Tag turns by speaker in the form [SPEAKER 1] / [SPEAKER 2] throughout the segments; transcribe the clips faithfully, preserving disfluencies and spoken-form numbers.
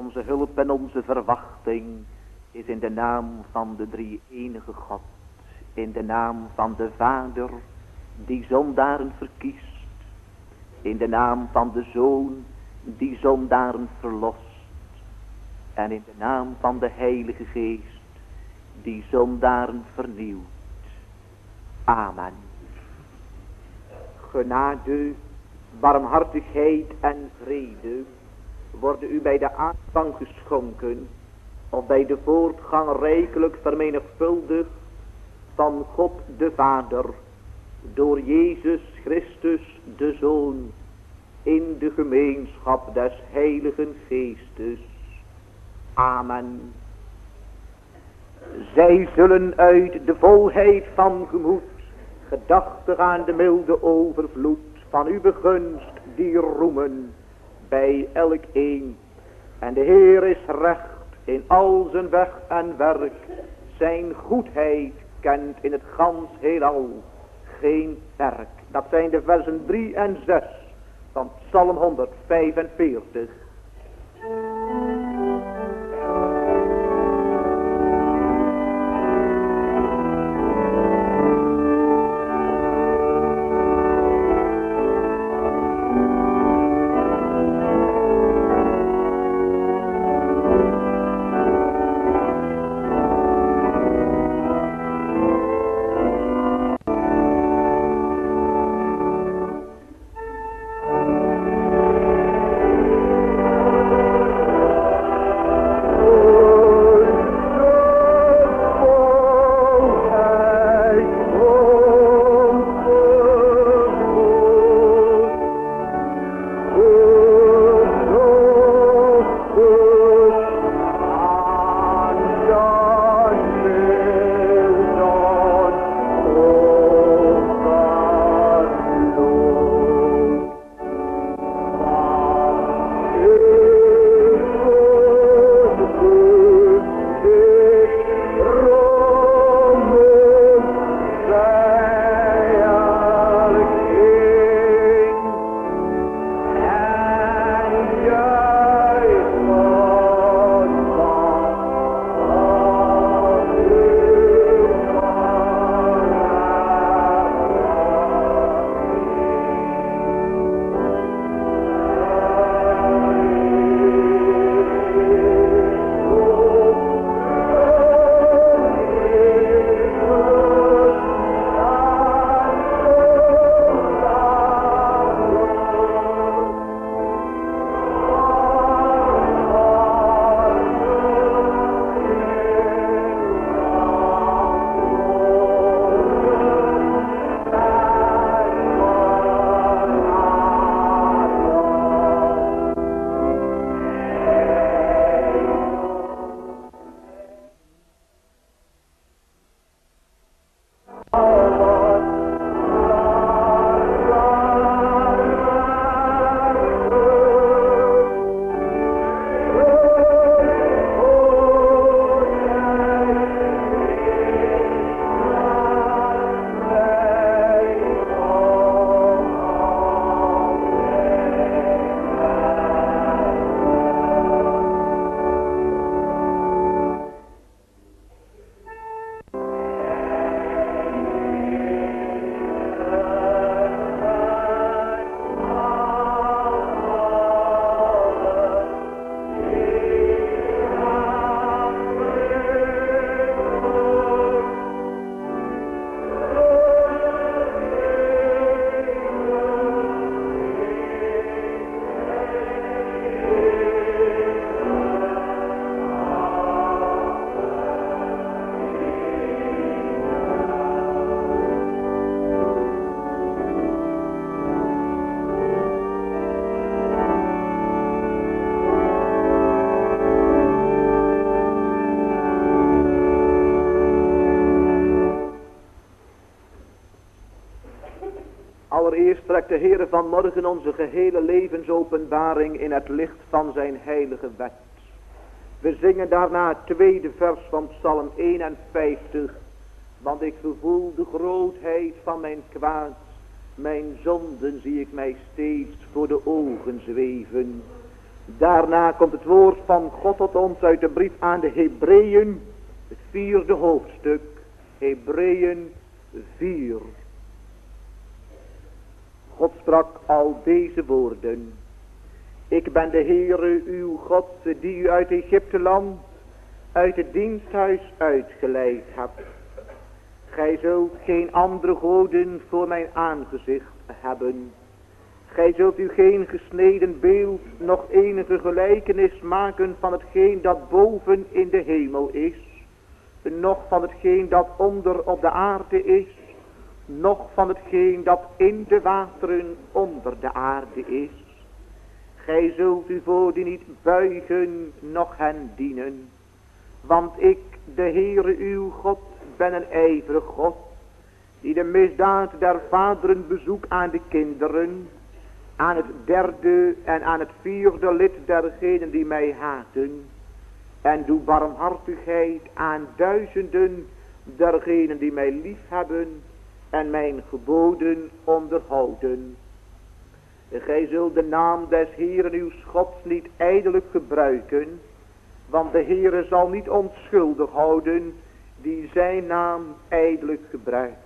[SPEAKER 1] Onze hulp en onze verwachting is in de naam van de drie-enige God. In de naam van de Vader die zondaren verkiest. In de naam van de Zoon die zondaren verlost. En in de naam van de Heilige Geest die zondaren vernieuwt. Amen. Genade, barmhartigheid en vrede worden u bij de aanvang geschonken of bij de voortgang rijkelijk vermenigvuldigd van God de Vader door Jezus Christus de Zoon in de gemeenschap des Heiligen Geestes. Amen. Zij zullen uit de volheid van gemoed gedachtig aan de milde overvloed van uw begunst die roemen bij elk een. En de Heer is recht in al zijn weg en werk. Zijn goedheid kent in het gans heelal geen perk. Dat zijn de versen drie en zes van Psalm honderdvijfenveertig. Allereerst trekt de Heere vanmorgen onze gehele levensopenbaring in het licht van zijn heilige wet. We zingen daarna het tweede vers van Psalm eenenvijftig. Want ik gevoel de grootheid van mijn kwaad. Mijn zonden zie ik mij steeds voor de ogen zweven. Daarna komt het woord van God tot ons uit de brief aan de Hebreeën, het vierde hoofdstuk, Hebreeën vier. God sprak al deze woorden. Ik ben de Heere uw God, die u uit Egypteland, uit het diensthuis uitgeleid hebt. Gij zult geen andere goden voor mijn aangezicht hebben. Gij zult u geen gesneden beeld, nog enige gelijkenis maken van hetgeen dat boven in de hemel is, noch van hetgeen dat onder op de aarde is, noch van hetgeen dat in de wateren onder de aarde is. Gij zult u voor die niet buigen, noch hen dienen. Want ik, de Heere uw God, ben een ijverig God, die de misdaad der vaderen bezoekt aan de kinderen, aan het derde en aan het vierde lid dergenen die mij haten, en doe barmhartigheid aan duizenden dergenen die mij lief hebben en mijn geboden onderhouden. Gij zult de naam des Heeren uw Gods niet ijdelijk gebruiken, want de Heere zal niet onschuldig houden die zijn naam ijdelijk gebruikt.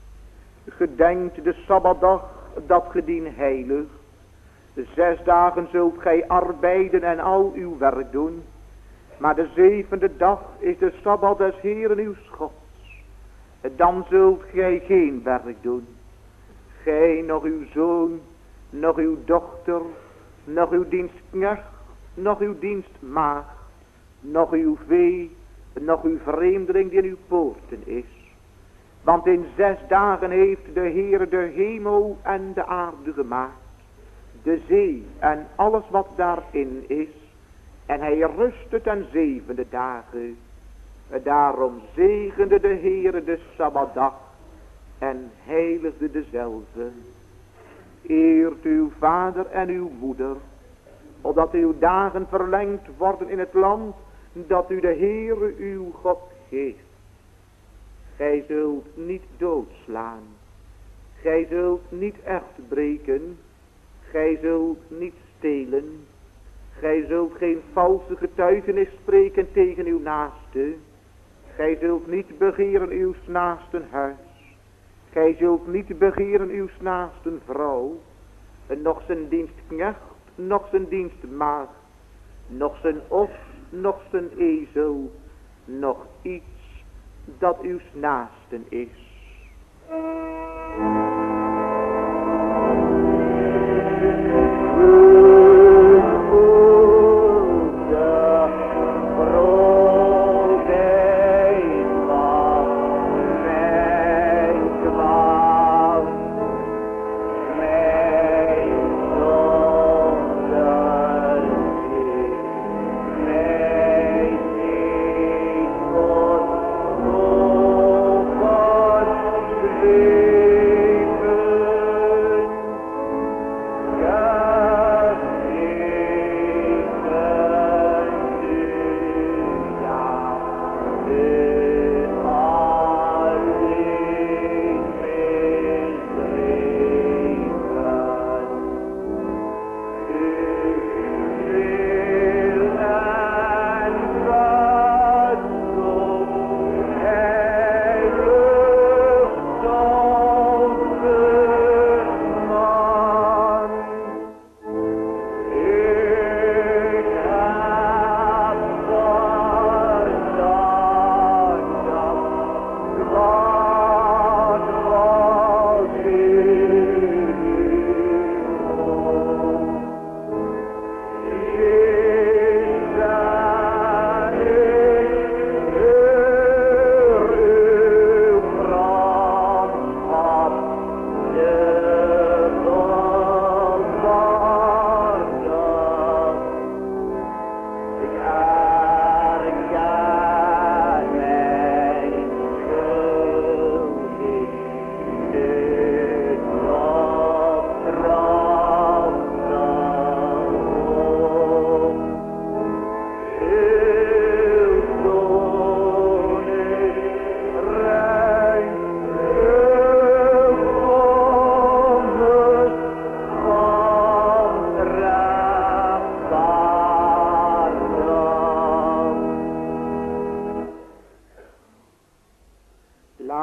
[SPEAKER 1] Gedenkt de Sabbatdag dat gedien heilig. De zes dagen zult gij arbeiden en al uw werk doen. Maar de zevende dag is de Sabbat des Heeren uw Gods. Dan zult gij geen werk doen. Gij, nog uw zoon, nog uw dochter, nog uw dienstknecht, nog uw dienstmaagd, nog uw vee, nog uw vreemdeling die in uw poorten is. Want in zes dagen heeft de Heer de hemel en de aarde gemaakt, de zee en alles wat daarin is. En hij rustte ten zevende dagen. Daarom zegende de Heer de Sabbatdag en heiligde dezelfde. Eert uw vader en uw moeder, opdat uw dagen verlengd worden in het land dat u de Heere uw God geeft. Gij zult niet doodslaan. Gij zult niet echt breken. Gij zult niet stelen. Gij zult geen valse getuigenis spreken tegen uw naaste. Gij zult niet begeren uw naasten huis. Gij zult niet begeren uw naasten vrouw. En nog zijn dienstknecht, nog zijn dienstmaagd, nog zijn os, nog zijn ezel, nog iets dat uw naasten is.
[SPEAKER 2] Thank you.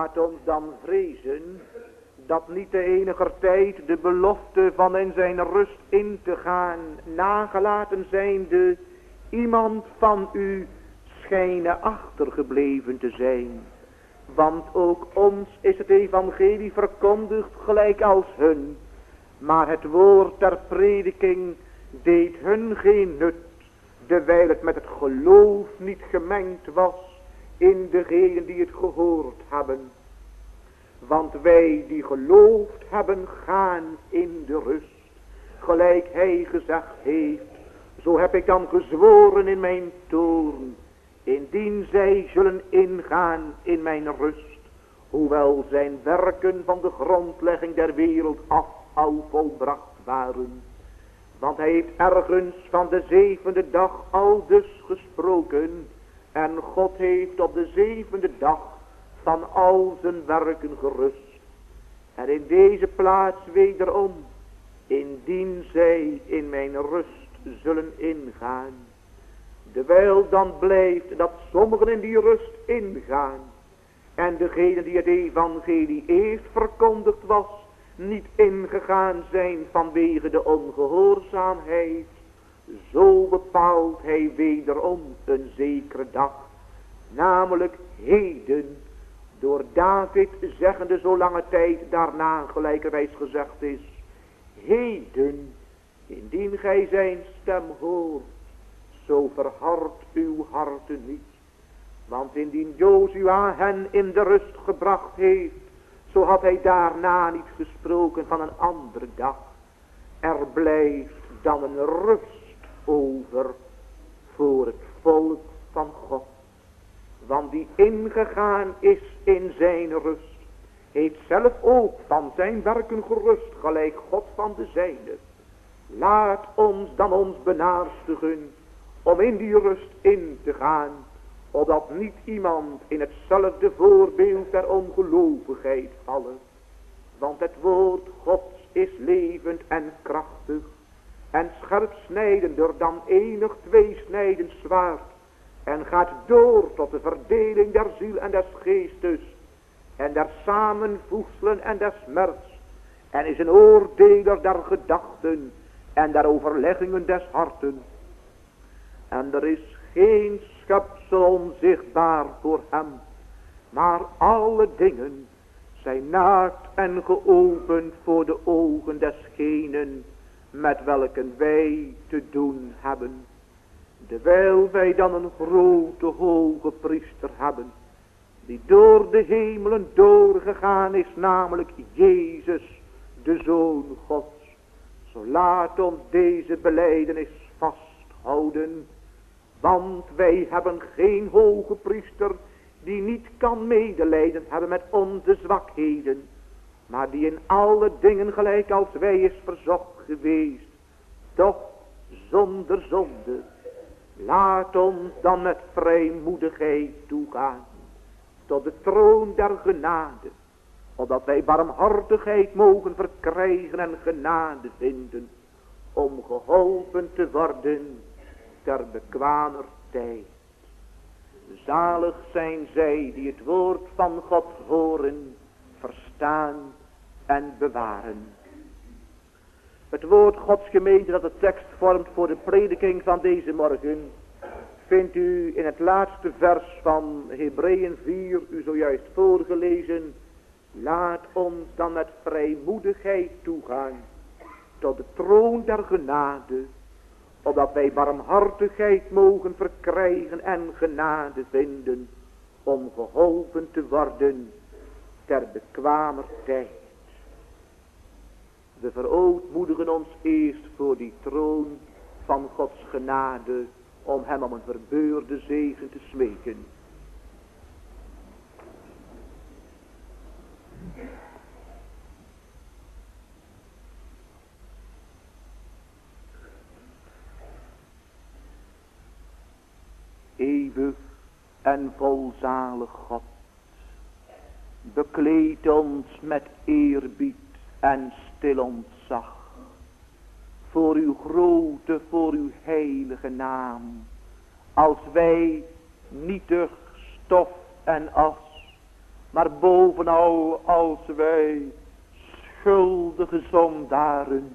[SPEAKER 1] laat ons dan vrezen dat niet de eniger tijd de belofte van in zijn rust in te gaan, nagelaten zijnde, iemand van u schijnen achtergebleven te zijn. Want ook ons is het evangelie verkondigd gelijk als hun. Maar het woord ter prediking deed hun geen nut, dewijl het met het geloof niet gemengd was in degenen die het gehoord hebben. Want wij die geloofd hebben gaan in de rust, gelijk hij gezegd heeft, zo heb ik dan gezworen in mijn toorn, indien zij zullen ingaan in mijn rust, hoewel zijn werken van de grondlegging der wereld af al volbracht waren. Want hij heeft ergens van de zevende dag al dus gesproken, en God heeft op de zevende dag van al zijn werken gerust. En in deze plaats wederom, indien zij in mijn rust zullen ingaan. Terwijl dan blijft dat sommigen in die rust ingaan. En degene die het evangelie eerst verkondigd was, niet ingegaan zijn vanwege de ongehoorzaamheid. Zo bepaalt hij wederom een zekere dag. Namelijk heden. Door David zeggende zo lange tijd daarna gelijkerwijs gezegd is. Heden, indien gij zijn stem hoort, zo verhard uw harten niet. Want indien Jozua hen in de rust gebracht heeft, zo had hij daarna niet gesproken van een andere dag. Er blijft dan een rust over voor het volk van God. Want die ingegaan is in zijn rust, heeft zelf ook van zijn werken gerust, gelijk God van de zijne. Laat ons dan ons benaarstigen om in die rust in te gaan, opdat niet iemand in hetzelfde voorbeeld der ongelovigheid vallen. Want het woord Gods is levend en krachtig, en scherpsnijdender dan enig tweesnijdend zwaard, en gaat door tot de verdeling der ziel en des geestes, en der samenvoegselen en des smerts, en is een oordeler der gedachten, en der overleggingen des harten. En er is geen schepsel onzichtbaar voor hem, maar alle dingen zijn naakt en geopend voor de ogen desgenen met welke wij te doen hebben. Terwijl wij dan een grote hoge priester hebben, die door de hemelen doorgegaan is, namelijk Jezus, de Zoon Gods. Zo laat ons deze belijdenis vasthouden, want wij hebben geen hoge priester die niet kan medelijden hebben met onze zwakheden, maar die in alle dingen gelijk als wij is verzocht geweest, doch zonder zonde. Laat ons dan met vrijmoedigheid toegaan tot de troon der genade, opdat wij barmhartigheid mogen verkrijgen en genade vinden, om geholpen te worden ter bekwamer tijd. Zalig zijn zij die het woord van God horen, verstaan en bewaren. Het woord Gods gemeente dat de tekst vormt voor de prediking van deze morgen, vindt u in het laatste vers van Hebreeën vier, u zojuist voorgelezen. Laat ons dan met vrijmoedigheid toegaan tot de troon der genade, opdat wij barmhartigheid mogen verkrijgen en genade vinden, om geholpen te worden ter bekwamer tijd. We verootmoedigen ons eerst voor die troon van Gods genade, om hem om een verbeurde zegen te smeken. Eeuwig en volzalig God, bekleed ons met eerbied en stil ontzag voor uw grote, voor uw heilige naam, als wij nietig stof en as
[SPEAKER 2] Maar bovenal als wij schuldige zondaren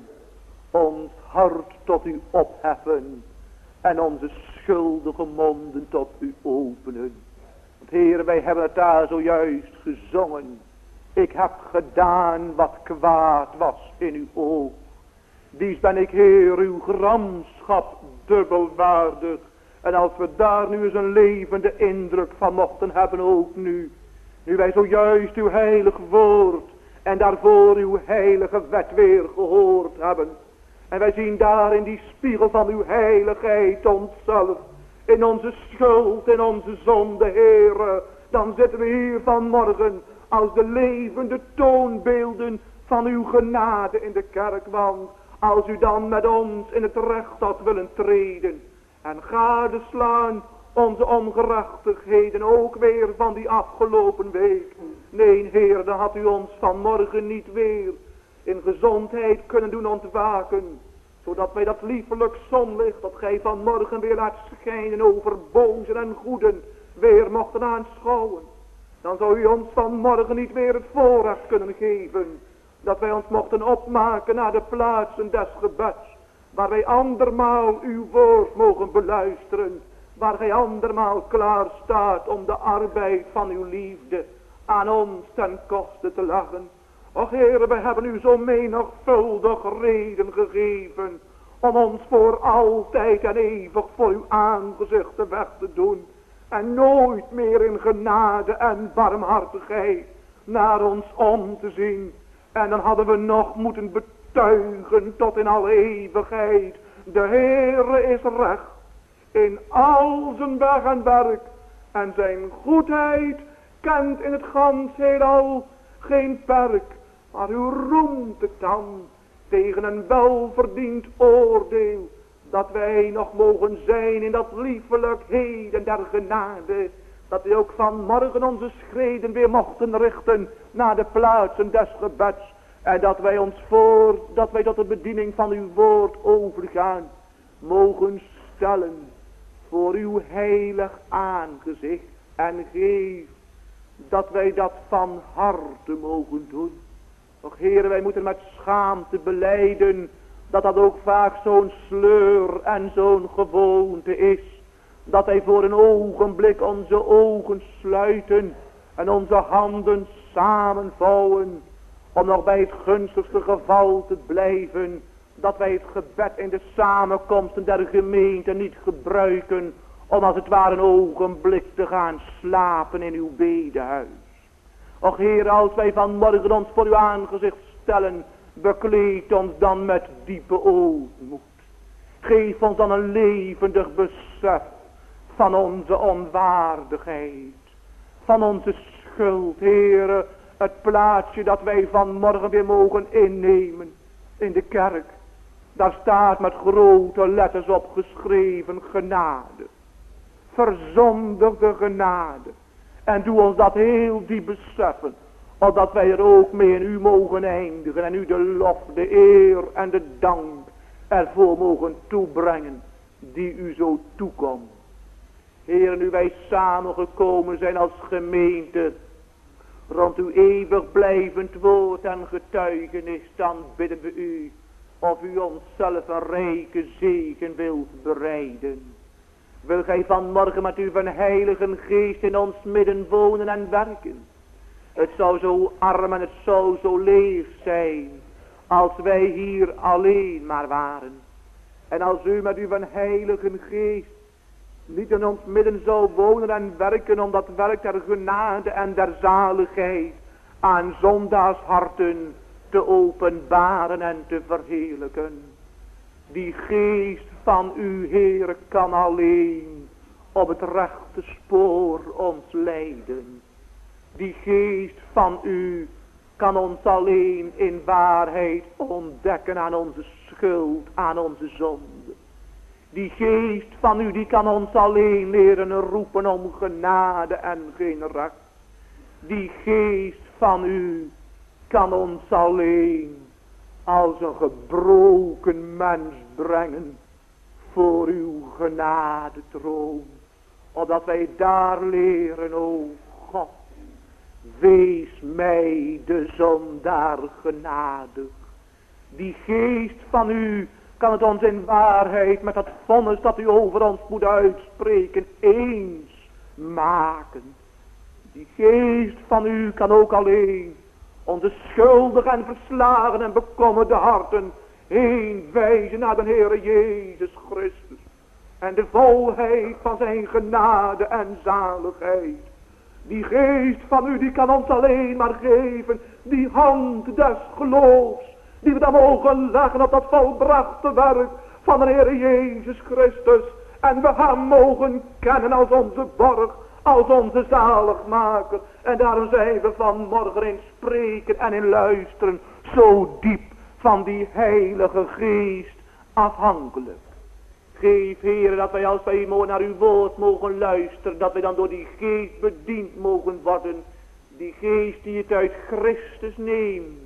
[SPEAKER 2] ons hart tot u opheffen en onze schuldige monden tot u openen. Want Heere, wij hebben het daar zojuist gezongen. Ik heb gedaan wat kwaad was in uw oog. Dies ben ik, Heer, uw gramschap dubbelwaardig. En als we daar nu eens een levende indruk van mochten hebben ook nu. Nu wij zojuist uw heilig woord en daarvoor uw heilige wet weer gehoord hebben. En wij zien daar in die spiegel van uw heiligheid onszelf. In onze schuld, in onze zonde, Heere. Dan zitten we hier vanmorgen als de levende toonbeelden van uw genade in de kerk. Want als u dan met ons in het recht had willen treden en gadeslaan onze ongerechtigheden ook weer van die afgelopen week. Nee, Heer, dan had u ons vanmorgen niet weer in gezondheid kunnen doen ontwaken. Zodat wij dat liefelijk zonlicht dat gij vanmorgen weer laat schijnen over bozen en goeden weer mochten aanschouwen. Dan zou u ons vanmorgen niet weer het voorrecht kunnen geven dat wij ons mochten opmaken naar de plaatsen des gebeds. Waar wij andermaal uw woord mogen beluisteren. Waar gij andermaal klaar staat om de arbeid van uw liefde aan ons ten koste te leggen. Och Heere, wij hebben u zo menigvuldig reden gegeven om ons voor altijd en eeuwig voor uw aangezicht weg te doen. En nooit meer in genade en barmhartigheid naar ons om te zien. En dan hadden we nog moeten betuigen tot in alle eeuwigheid. De Heere is recht in al zijn weg en werk. En zijn goedheid kent in het gans heelal geen perk. Maar u roemt het dan tegen een welverdiend oordeel. Dat wij nog mogen zijn in dat liefelijk heden der genade. Dat wij ook vanmorgen onze schreden weer mochten richten naar de plaatsen des gebeds. En dat wij ons voor, dat wij tot de bediening van uw woord overgaan. Mogen stellen voor uw heilig aangezicht. En geef dat wij dat van harte mogen doen. Och Heere, wij moeten met schaamte belijden dat dat ook vaak zo'n sleur en zo'n gewoonte is. Dat wij voor een ogenblik onze ogen sluiten en onze handen samenvouwen. Om nog bij het gunstigste geval te blijven. Dat wij het gebed in de samenkomsten der gemeente niet gebruiken. Om als het ware een ogenblik te gaan slapen in uw bedehuis. Och Heer, als wij vanmorgen ons voor uw aangezicht stellen. Bekleed ons dan met diepe ootmoed. Geef ons dan een levendig besef van onze onwaardigheid. Van onze schuld, Heere. Het plaatsje dat wij vanmorgen weer mogen innemen in de kerk. Daar staat met grote letters op geschreven genade. Verzondigde genade. En doe ons dat heel diep beseffen. Opdat wij er ook mee in u mogen eindigen. En u de lof, de eer en de dank ervoor mogen toebrengen. Die u zo toekomt. Heer, nu wij samengekomen zijn als gemeente. Rond uw eeuwig blijvend woord en getuigenis. Dan bidden we u. Of u onszelf een rijke zegen wilt bereiden. Wil gij vanmorgen met uw van heilige geest in ons midden wonen en werken. Het zou zo arm en het zou zo leeg zijn. Als wij hier alleen maar waren. En als u met uw van heilige geest niet in ons midden zou wonen en werken. Om dat werk der genade en der zaligheid aan zondaars harten te openbaren en te verheerlijken. Die geest van u, Heer, kan alleen op het rechte spoor ons leiden. Die geest van u kan ons alleen in waarheid ontdekken aan onze schuld, aan onze zonde. Die geest van u, die kan ons alleen leren roepen om genade en geen recht. Die geest van u kan ons alleen als een gebroken mens brengen voor uw genadetroon. Opdat wij daar leren, o God, Wees mij de zondaar genadig. Die geest van u kan het ons in waarheid met dat vonnis dat u over ons moet uitspreken eens maken. Die geest van u kan ook alleen onze schuldige en verslagen en bekommerde harten heen wijzen naar de Heere Jezus Christus. En de volheid van zijn genade en zaligheid. Die geest van u die kan ons alleen maar geven. Die hand des geloofs. Die we dan mogen leggen op dat volbrachte werk van de Heere Jezus Christus. En we hem mogen kennen als onze borg. Als onze zaligmaker. En daarom zijn we vanmorgen in spreken en in luisteren. Zo diep van die heilige geest afhankelijk. Geef, Heer, dat wij als wij naar uw woord mogen luisteren, dat wij dan door die geest bediend mogen worden. Die geest die het uit Christus neemt,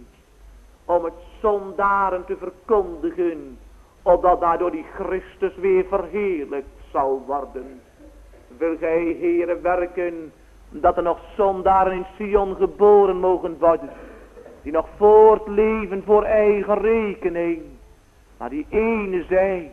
[SPEAKER 2] om het zondaren te verkondigen, opdat daardoor die Christus weer verheerlijkt zal worden. Wil gij, Heere, werken, dat er nog zondaren in Sion geboren mogen worden, die nog voortleven voor eigen rekening, maar die enerzijds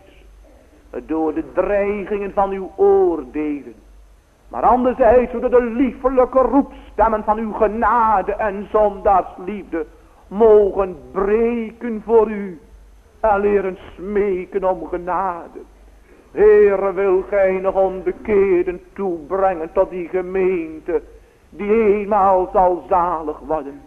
[SPEAKER 2] door de dreigingen van uw oordelen, maar anderzijds door de liefelijke roepstemmen van uw genade en zondaarsliefde mogen breken voor u en leren smeken om genade. Heere, wil gij nog onbekeerden toebrengen tot die gemeente die eenmaal zal zalig worden.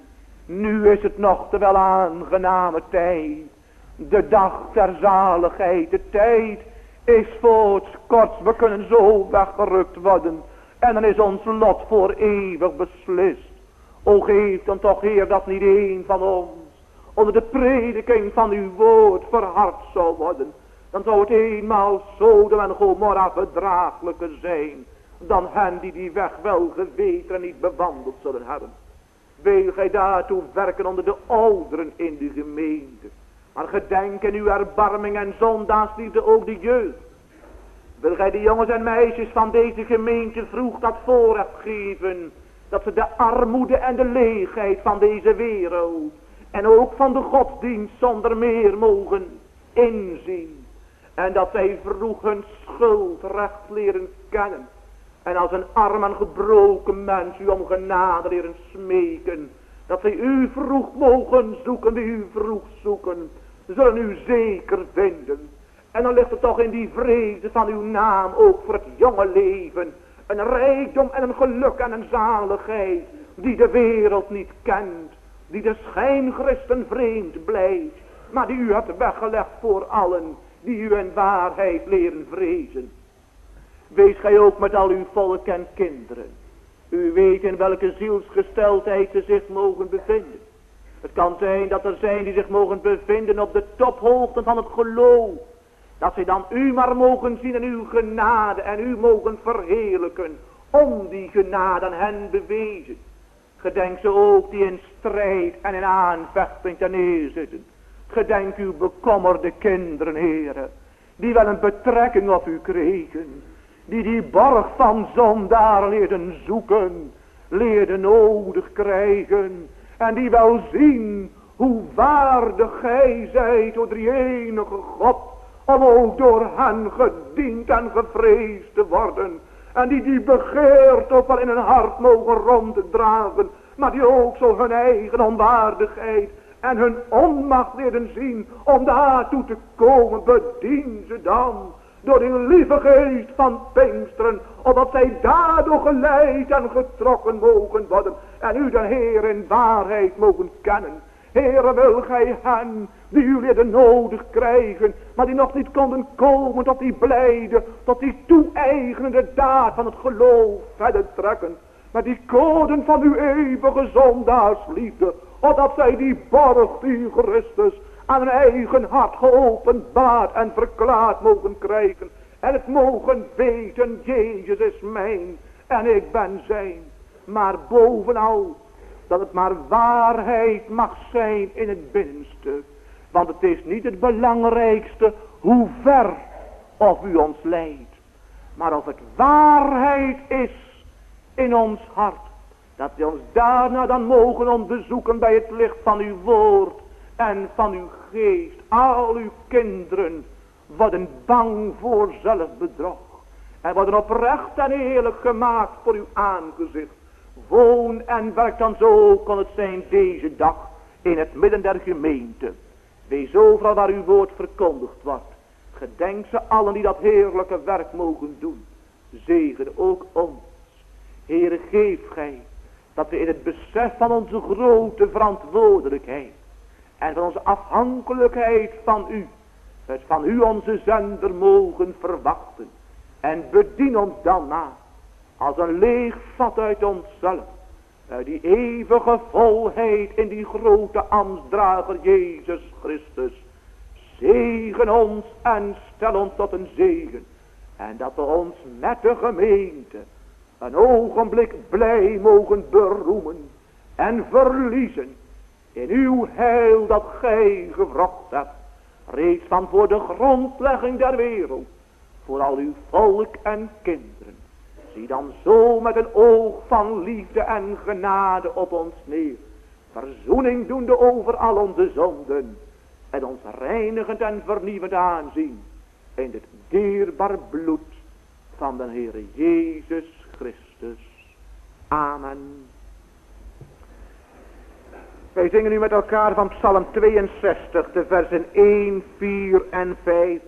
[SPEAKER 2] Nu is het nog te wel aangename tijd, de dag der zaligheid, de tijd is voortskort, we kunnen zo weggerukt worden. En dan is ons lot voor eeuwig beslist. O geef dan toch, Heer, dat niet een van ons onder de prediking van uw woord verhard zou worden. Dan zou het eenmaal Sodom en Gomorra verdraaglijker zijn dan hen die die weg wel geweten en niet bewandeld zullen hebben. Wil gij daartoe werken onder de ouderen in de gemeente. Maar gedenk in uw erbarming en zondaarsliefde ook de jeugd. Wil gij de jongens en meisjes van deze gemeente vroeg dat voorrecht geven, dat ze de armoede en de leegheid van deze wereld en ook van de godsdienst zonder meer mogen inzien. En dat zij vroeg hun schuldrecht leren kennen. En als een arm en gebroken mens u om genade leren smeken. Dat zij u vroeg mogen zoeken, die u vroeg zoeken, zullen u zeker vinden. En dan ligt er toch in die vrede van uw naam ook voor het jonge leven een rijkdom en een geluk en een zaligheid die de wereld niet kent. Die de schijnchristen vreemd blijft, maar die u hebt weggelegd voor allen die u in waarheid leren vrezen. Wees gij ook met al uw volk en kinderen. U weet in welke zielsgesteldheid ze zich mogen bevinden. Het kan zijn dat er zijn die zich mogen bevinden op de tophoogte van het geloof. Dat zij dan u maar mogen zien in uw genade en u mogen verheerlijken om die genade aan hen bewezen. Gedenk ze ook die in strijd en in aanvechting ten neer zitten. Gedenk uw bekommerde kinderen, heren, die wel een betrekking op u kregen. Die die borg van zondaar leerden zoeken, leerden nodig krijgen. En die wel zien hoe waardig gij zijt, o drie enige God, om ook door hen gediend en gevreesd te worden. En die die begeert ook wel in hun hart mogen ronddragen, maar die ook zo hun eigen onwaardigheid en hun onmacht leren zien om daartoe te komen. Bedien ze dan door die lieve geest van Pinksteren, opdat zij daardoor geleid en getrokken mogen worden en u de Heer in waarheid mogen kennen. Heere, wil gij hen die u leren nodig krijgen, maar die nog niet konden komen tot die blijde, tot die toe-eigenende daad van het geloof verder trekken. Met die koden van uw eeuwige zondaarsliefde, opdat zij die borg die Christus aan hun eigen hart geopenbaard en verklaard mogen krijgen. En het mogen weten, Jezus is mijn en ik ben zijn. Maar bovenal, dat het maar waarheid mag zijn in het binnenste. Want het is niet het belangrijkste hoe ver of u ons leidt. Maar of het waarheid is in ons hart. Dat we ons daarna dan mogen onderzoeken bij het licht van uw woord en van uw geest. Al uw kinderen worden bang voor zelfbedrog. En worden oprecht en eerlijk gemaakt voor uw aangezicht. Woon en werk dan zo kon het zijn deze dag in het midden der gemeente. Wees overal waar uw woord verkondigd wordt. Gedenk ze allen die dat heerlijke werk mogen doen. Zegen ook ons. Heere, geef gij dat we in het besef van onze grote verantwoordelijkheid en van onze afhankelijkheid van u, het van u onze zender mogen verwachten. En bedien ons dan na als een leeg vat uit onszelf. Uit die eeuwige volheid in die grote ambtsdrager Jezus Christus. Zegen ons en stel ons tot een zegen. En dat we ons met de gemeente een ogenblik blij mogen beroemen en verliezen in uw heil dat gij gewrocht hebt. Reeds van voor de grondlegging der wereld. Voor al uw volk en kinderen. Zie dan zo met een oog van liefde en genade op ons neer. Verzoening doende over al onze zonden. En ons reinigend en vernieuwend aanzien. In het dierbaar bloed van de Heere Jezus Christus. Amen. Wij zingen nu met elkaar van Psalm tweeënzestig, de versen één, vier en vijf.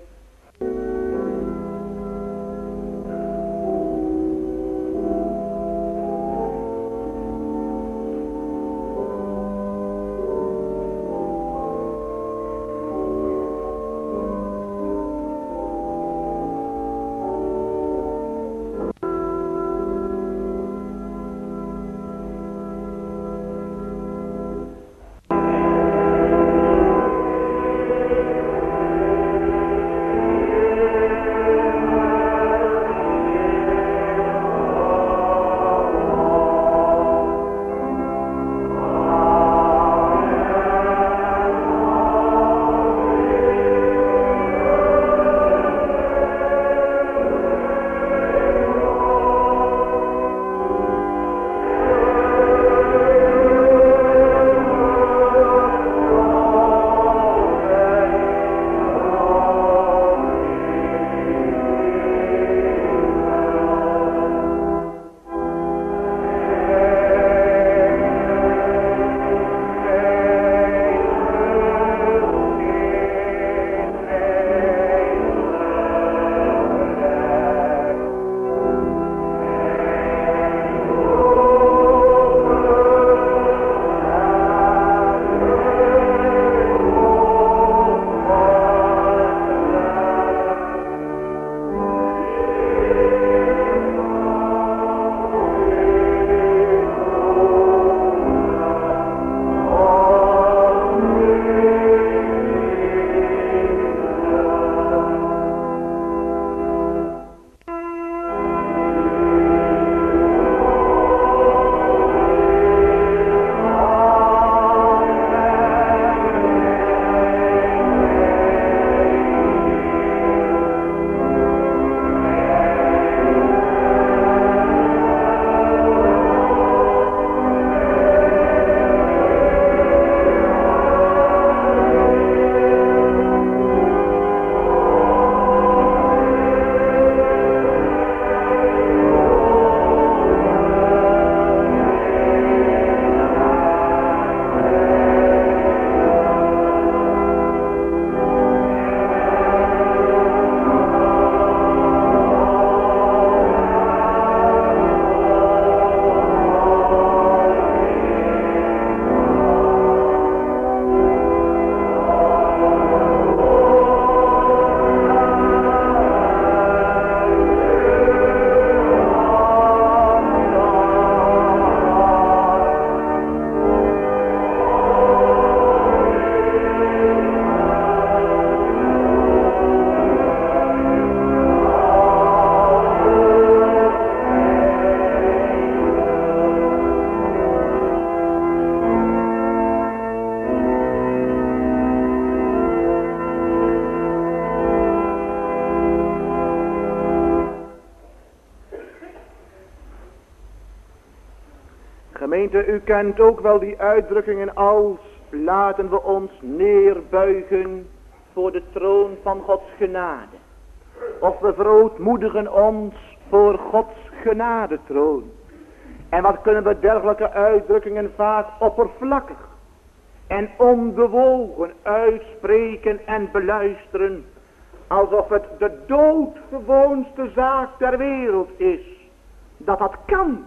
[SPEAKER 1] Gemeente, u kent ook wel die uitdrukkingen als: laten we ons neerbuigen voor de troon van Gods genade. Of we verootmoedigen ons voor Gods genadetroon. En wat kunnen we dergelijke uitdrukkingen vaak oppervlakkig en onbewogen uitspreken en beluisteren, alsof het de doodgewoonste zaak ter wereld is. Dat dat kan.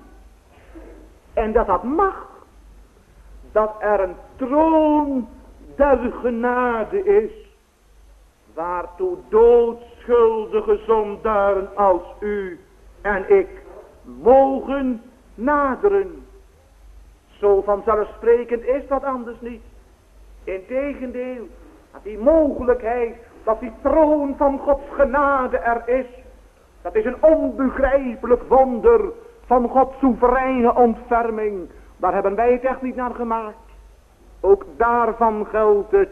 [SPEAKER 1] En dat dat mag. Dat er een troon der genade is, waartoe doodschuldige zondaren als u en ik mogen naderen. Zo vanzelfsprekend is dat anders niet. Integendeel, dat die mogelijkheid, dat die troon van Gods genade er is, dat is een onbegrijpelijk wonder van Gods soevereine ontferming. Daar hebben wij het echt niet naar gemaakt. Ook daarvan geldt het: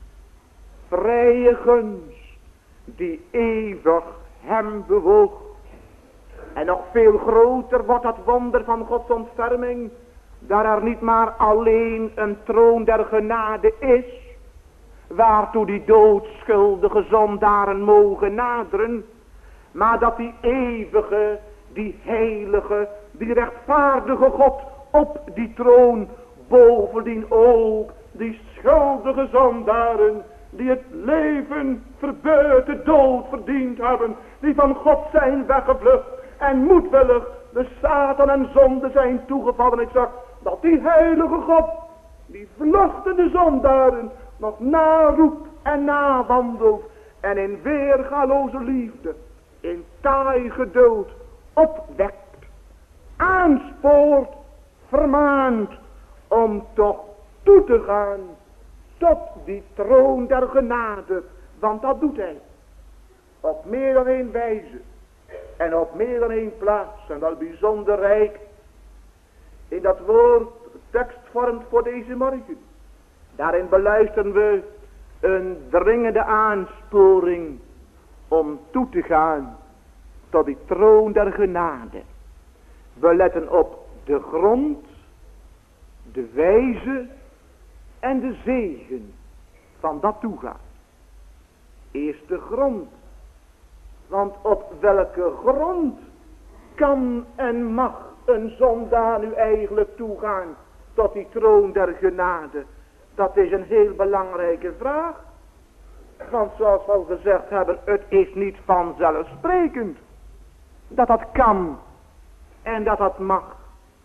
[SPEAKER 1] vrije gunst die eeuwig hem bewoog. En nog veel groter wordt dat wonder van Gods ontferming, daar er niet maar alleen een troon der genade is, waartoe die doodschuldige zondaren mogen naderen, maar dat die eeuwige, die heilige, die rechtvaardige God op die troon bovendien ook die schuldige zondaren, die het leven verbeurd dood verdiend hebben, die van God zijn weggevlucht en moedwillig de Satan en zonde zijn toegevallen. Ik zag dat die heilige God die vluchtende zondaren nog naroept en nawandelt en in weergaloze liefde, in taai geduld opwekt, aanspoort, vermaant om toch toe te gaan tot die troon der genade. Want dat doet hij op meer dan één wijze en op meer dan één plaats, en dat bijzonder rijk in dat woord tekst vormt voor deze morgen. Daarin beluisteren we een dringende aansporing om toe te gaan tot die troon der genade. We letten op de grond, de wijze en de zegen van dat toegaan. Eerst de grond. Want op welke grond kan en mag een zondaar nu eigenlijk toegaan tot die troon der genade? Dat is een heel belangrijke vraag. Want zoals we al gezegd hebben, het is niet vanzelfsprekend dat dat kan en dat dat mag.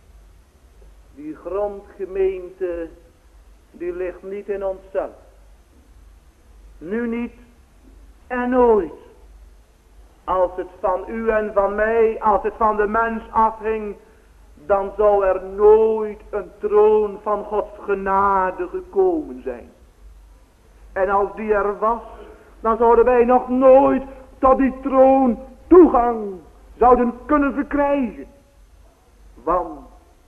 [SPEAKER 1] Die grondgemeente, die ligt niet in onszelf. Nu niet en nooit. Als het van u en van mij, als het van de mens afhing, dan zou er nooit een troon van Gods genade gekomen zijn. En als die er was, dan zouden wij nog nooit tot die troon toegang zouden kunnen verkrijgen. Want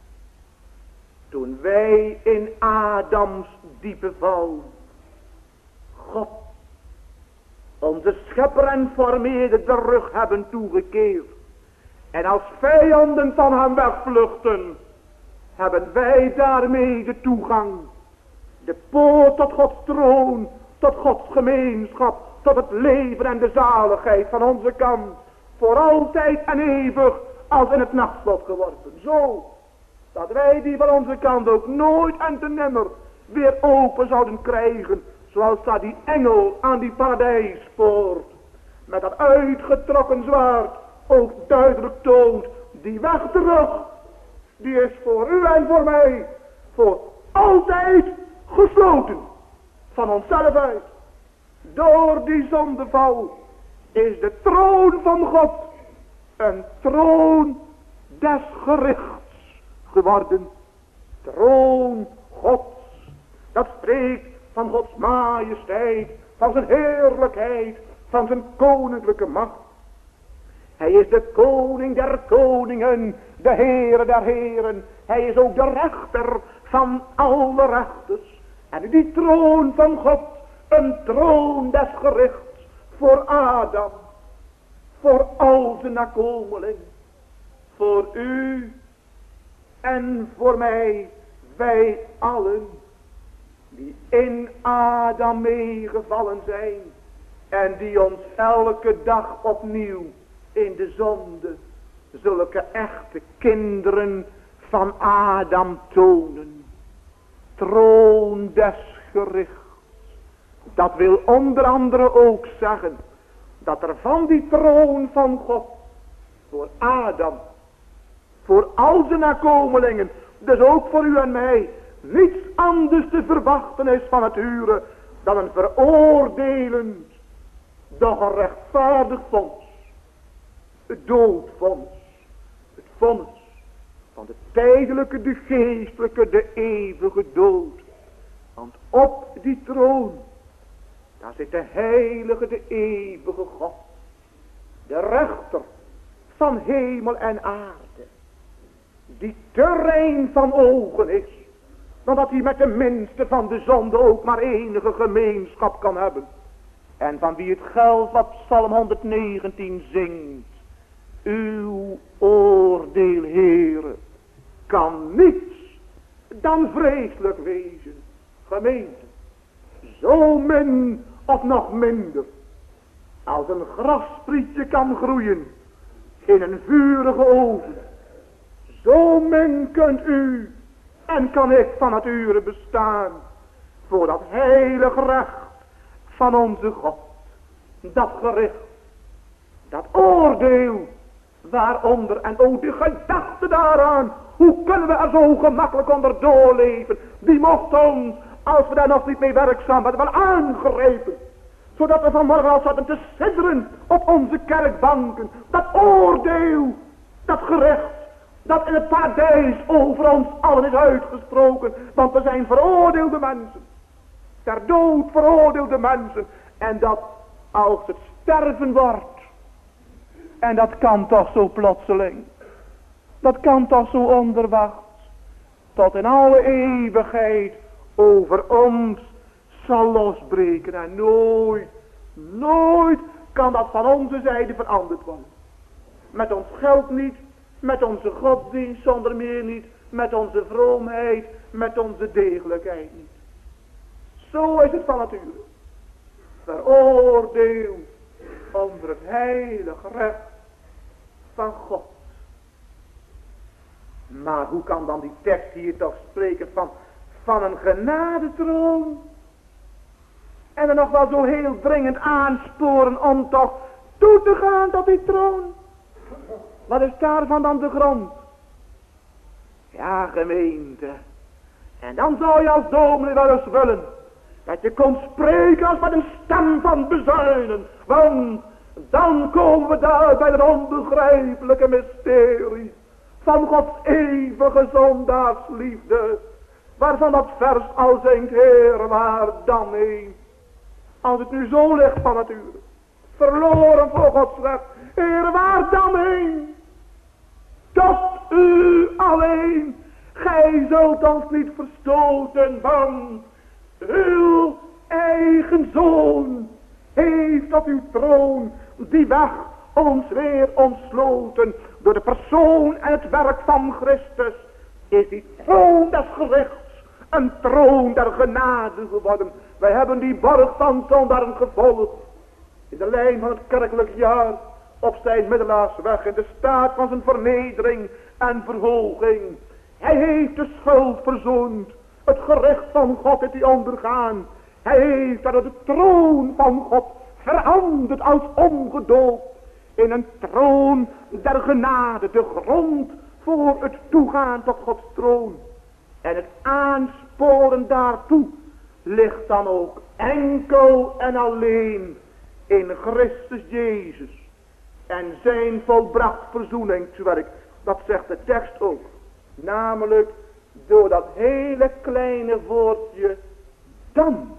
[SPEAKER 1] toen wij in Adams diepe val God, onze schepper en formeerder, de rug hebben toegekeerd en als vijanden van hem wegvluchten, hebben wij daarmee de toegang, de poort tot Gods troon, tot Gods gemeenschap, tot het leven en de zaligheid van onze kant, voor altijd en eeuwig als in het nachtslot geworpen. Zo, dat wij die van onze kant ook nooit en te nimmer weer open zouden krijgen, zoals daar die engel aan die paradijspoort met dat uitgetrokken zwaard ook duidelijk toont: die weg terug, die is voor u en voor mij voor altijd gesloten. Van onszelf uit. Door die zondeval is de troon van God een troon des gerichts geworden. Troon Gods. Dat spreekt van Gods majesteit, van zijn heerlijkheid, van zijn koninklijke macht. Hij is de koning der koningen, de Heere der heren. Hij is ook de rechter van alle rechters. En die troon van God, een troon des gerichts voor Adam, voor al zijn nakomelingen, voor u
[SPEAKER 2] en voor mij, wij allen die in Adam meegevallen zijn en die ons elke dag opnieuw in de zonde zulke echte kinderen van Adam tonen. Troon des gerichts. Dat wil onder andere ook zeggen dat er van die troon van God voor Adam, voor al zijn nakomelingen, dus ook voor u en mij, niets anders te verwachten is van het uren dan een veroordelend, doch een rechtvaardig vonnis. Het doodvonnis, het vonnis van de tijdelijke, de geestelijke, de eeuwige dood. Want op die troon, daar zit de heilige, de eeuwige God, de rechter van hemel en aarde, die te rein van ogen is, dan dat hij met de minste van de zonde ook maar enige gemeenschap kan hebben. En van wie het geldt wat Psalm honderdnegentien zingt. Uw oordeel, Heere, kan niets dan vreselijk wezen. Gemeente, zo min of nog minder als een grassprietje kan groeien in een vurige oven. Zo min kunt u en kan ik van het uren bestaan voor dat heilig recht van onze God. Dat gericht, dat oordeel waaronder, en ook de gedachte daaraan, hoe kunnen we er zo gemakkelijk onder doorleven, die mocht ons, als we daar nog niet mee werkzaam waren, wel aangrepen, zodat we vanmorgen al zaten te sidderen op onze kerkbanken. Dat oordeel, dat gerecht, dat in het paradijs over ons allen is uitgesproken, want we zijn veroordeelde mensen, ter dood veroordeelde mensen, en dat als het sterven wordt, en dat kan toch zo plotseling, dat kan toch zo onverwachts, tot in alle eeuwigheid over ons zal losbreken. En nooit, nooit kan dat van onze zijde veranderd worden. Met ons geld niet, met onze godsdienst zonder meer niet, met onze vroomheid, met onze degelijkheid niet. Zo is het van nature. Veroordeeld onder het heilige recht van God. Maar hoe kan dan die tekst hier toch spreken van, van een genadetroon? En er nog wel zo heel dringend aansporen om toch toe te gaan tot die troon. Wat is daarvan dan de grond? Ja, gemeente. En dan zou je als dominee wel eens willen dat je kon spreken als met een stem van bezuinen. Want dan komen we daar bij het onbegrijpelijke mysterie van Gods eeuwige zondaarsliefde, waarvan dat vers al zingt, Heer, waar dan heen? Als het nu zo ligt van nature, verloren voor Gods recht, Heer, waar dan heen? Tot u alleen, gij zult ons niet verstoten, van uw eigen Zoon heeft op uw troon die weg ons weer ontsloten. Door de persoon en het werk van Christus is die troon des gerichts een troon der genade geworden. Wij hebben die borg van zondaren gevolgd in de lijn van het kerkelijk jaar op zijn middelaarsweg, in de staat van zijn vernedering en verhoging. Hij heeft de schuld verzoend, het gericht van God heeft hij ondergaan. Hij heeft door de troon van God veranderd als omgedoopt in een troon der genade, de grond voor het toegaan tot Gods troon. En het aansporen daartoe ligt dan ook enkel en alleen in Christus Jezus en zijn volbracht verzoeningswerk. Dat zegt de tekst ook. Namelijk door dat hele kleine woordje dan.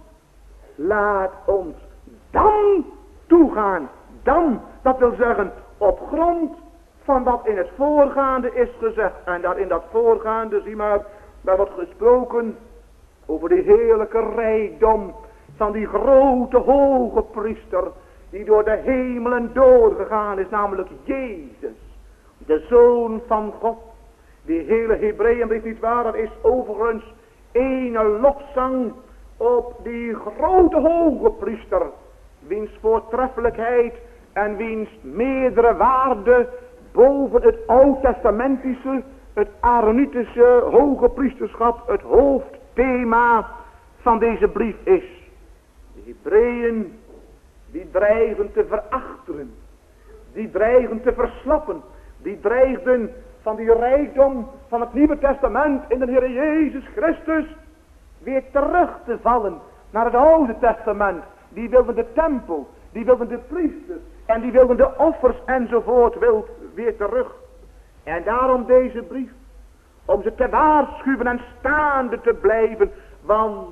[SPEAKER 2] Laat ons dan toegaan. Dan, dat wil zeggen op grond van wat in het voorgaande is gezegd. En daar in dat voorgaande, zie maar, daar wordt gesproken over die heerlijke rijkdom van die grote hoge priester die door de hemelen doorgegaan is, namelijk Jezus, de Zoon van God.
[SPEAKER 1] Die hele Hebreeënbrief niet waar, dat is overigens een lofzang op die grote hoge priester, wiens voortreffelijkheid en wiens meerdere waarde boven het oud-testamentische, het Aaronitische hoge priesterschap het hoofdthema van deze brief is. De Hebreeën die dreigen te verachteren, die dreigen te verslappen, die dreigden van die rijkdom van het Nieuwe Testament in de Heer Jezus Christus weer terug te vallen naar het Oude Testament. Die wilden de tempel, die wilden de priesters en die wilden de offers enzovoort wil weer terug. En daarom deze brief, om ze te waarschuwen en staande te blijven, want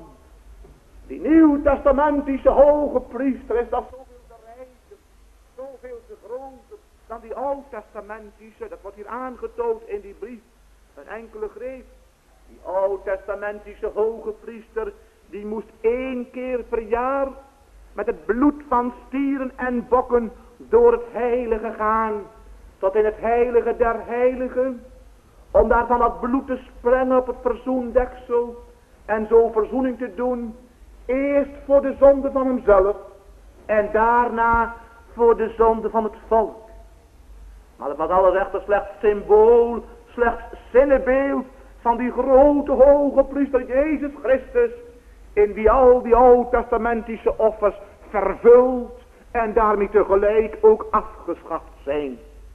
[SPEAKER 1] die Nieuw-testamentische hoge priester is toch zoveel te rijker, zoveel te groter dan die Oud-testamentische. Dat wordt hier aangetoond in die brief, een enkele greep. Die Oud-testamentische hoge priester, die moest één keer per jaar met het bloed van stieren en bokken door het heilige gaan, tot in het heilige der heiligen, om daar van dat bloed te sprengen op het verzoendeksel en zo verzoening te doen, eerst voor de zonde van hemzelf en daarna voor de zonde van het volk. Maar dat was alles echter slechts symbool, slechts zinnebeeld van die grote hoge priester Jezus Christus, in wie al die oud-testamentische offers vervuld en daarmee tegelijk ook afgeschaft zijn.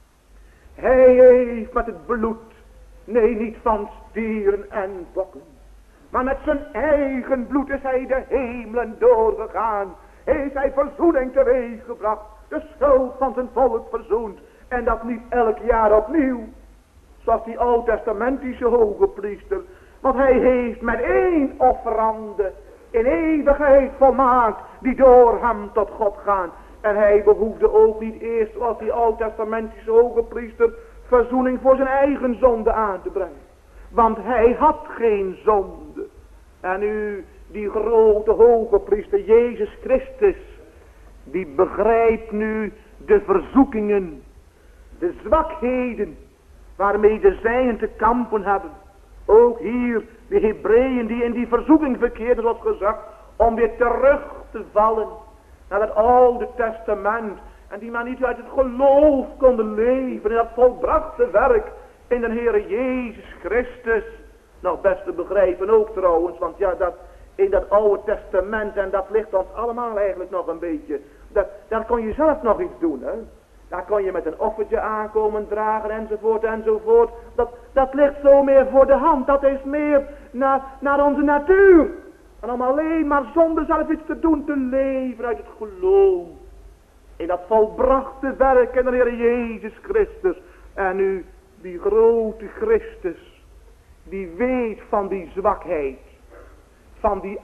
[SPEAKER 1] Hij heeft met het bloed, nee niet van stieren en bokken, maar met zijn eigen bloed is hij de hemelen doorgegaan. Heeft hij verzoening teweeggebracht, de schuld van zijn volk verzoend, en dat niet elk jaar opnieuw, zoals die oud-testamentische hoge priester. Want hij heeft met één offerande in eeuwigheid volmaakt, die door hem tot God gaan. En hij behoefde ook niet eerst, zoals die oud-testamentische hoge priester, verzoening voor zijn eigen zonde aan te brengen. Want hij had geen zonde. En nu, die grote hoge priester Jezus Christus, die begrijpt nu de verzoekingen, de zwakheden waarmee de zijnen te kampen hebben. Ook hier de Hebreeën die in die verzoeking verkeerden, zoals gezegd, om weer terug te vallen naar het Oude Testament. En die maar niet uit het geloof konden leven in dat volbrachte werk in de Heere Jezus Christus. Nou, best te begrijpen ook trouwens, want ja, dat in dat Oude Testament, en dat ligt ons allemaal eigenlijk nog een beetje, dat, daar kon je zelf nog iets doen, hè. Daar kon je met een offertje aankomen dragen enzovoort enzovoort. Dat, dat ligt zo meer voor de hand. Dat is meer naar, naar onze natuur. En om alleen maar zonder zelf iets te doen, te leven uit het geloof. In dat volbrachte werk in de Heer Jezus Christus. En nu die grote Christus, die weet van die zwakheid. Van die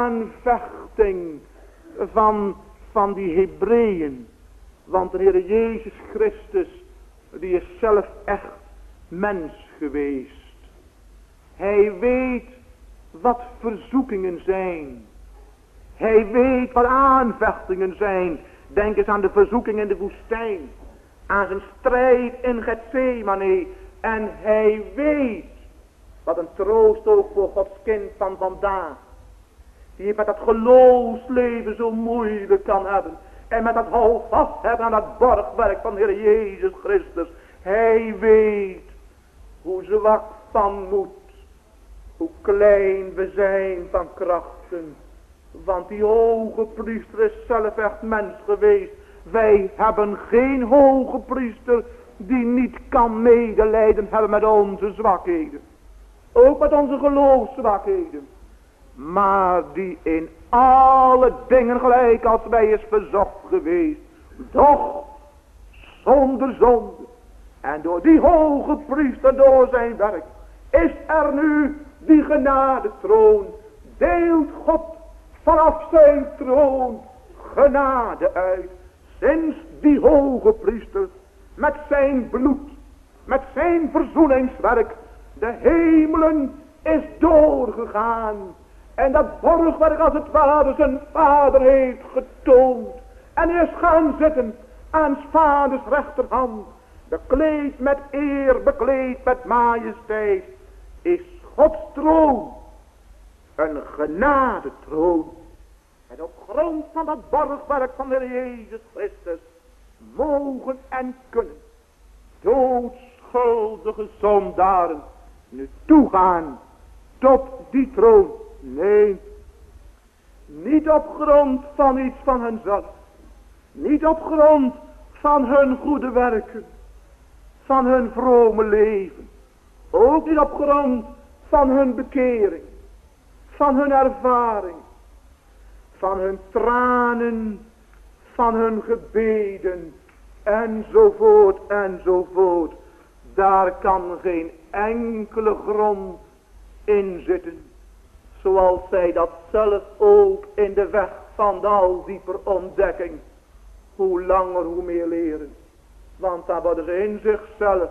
[SPEAKER 1] aanvechting van, van die Hebreeën. Want de Heer Jezus Christus, die is zelf echt mens geweest. Hij weet wat verzoekingen zijn. Hij weet wat aanvechtingen zijn. Denk eens aan de verzoeking in de woestijn. Aan zijn strijd in Gethsemane. En hij weet wat een troost ook voor Gods kind van vandaag. Die met dat geloofsleven zo moeilijk kan hebben. En met dat houvast hebben aan dat borgwerk van de Heer Jezus Christus. Hij weet hoe zwak van moed. Hoe klein we zijn van krachten. Want die hoge priester is zelf echt mens geweest. Wij hebben geen hoge priester die niet kan medelijden hebben met onze zwakheden. Ook met onze geloofszwakheden. Maar die in alle dingen gelijk als wij is verzocht geweest. Doch zonder zonde. En door die hoge priester, door zijn werk, is er nu die genade troon. Deelt God vanaf zijn troon genade uit. Sinds die hoge priester met zijn bloed, met zijn verzoeningswerk, de hemelen is doorgegaan. En dat borgwerk als het ware zijn vader heeft getoond. En is gaan zitten aan vaders rechterhand. bekleed met eer, bekleed met majesteit, is Gods troon een genadetroon. En op grond van dat borgwerk van de Heer Jezus Christus mogen en kunnen doodschuldige zondaren nu toegaan tot die troon. Nee, niet op grond van iets van henzelf, niet op grond van hun goede werken, van hun vrome leven, ook niet op grond van hun bekering, van hun ervaring, van hun tranen, van hun gebeden, enzovoort, enzovoort. Daar kan geen enkele grond in zitten, zoals zij dat zelf ook in de weg van de al dieper ontdekking, hoe langer hoe meer leren. Want daar worden ze in zichzelf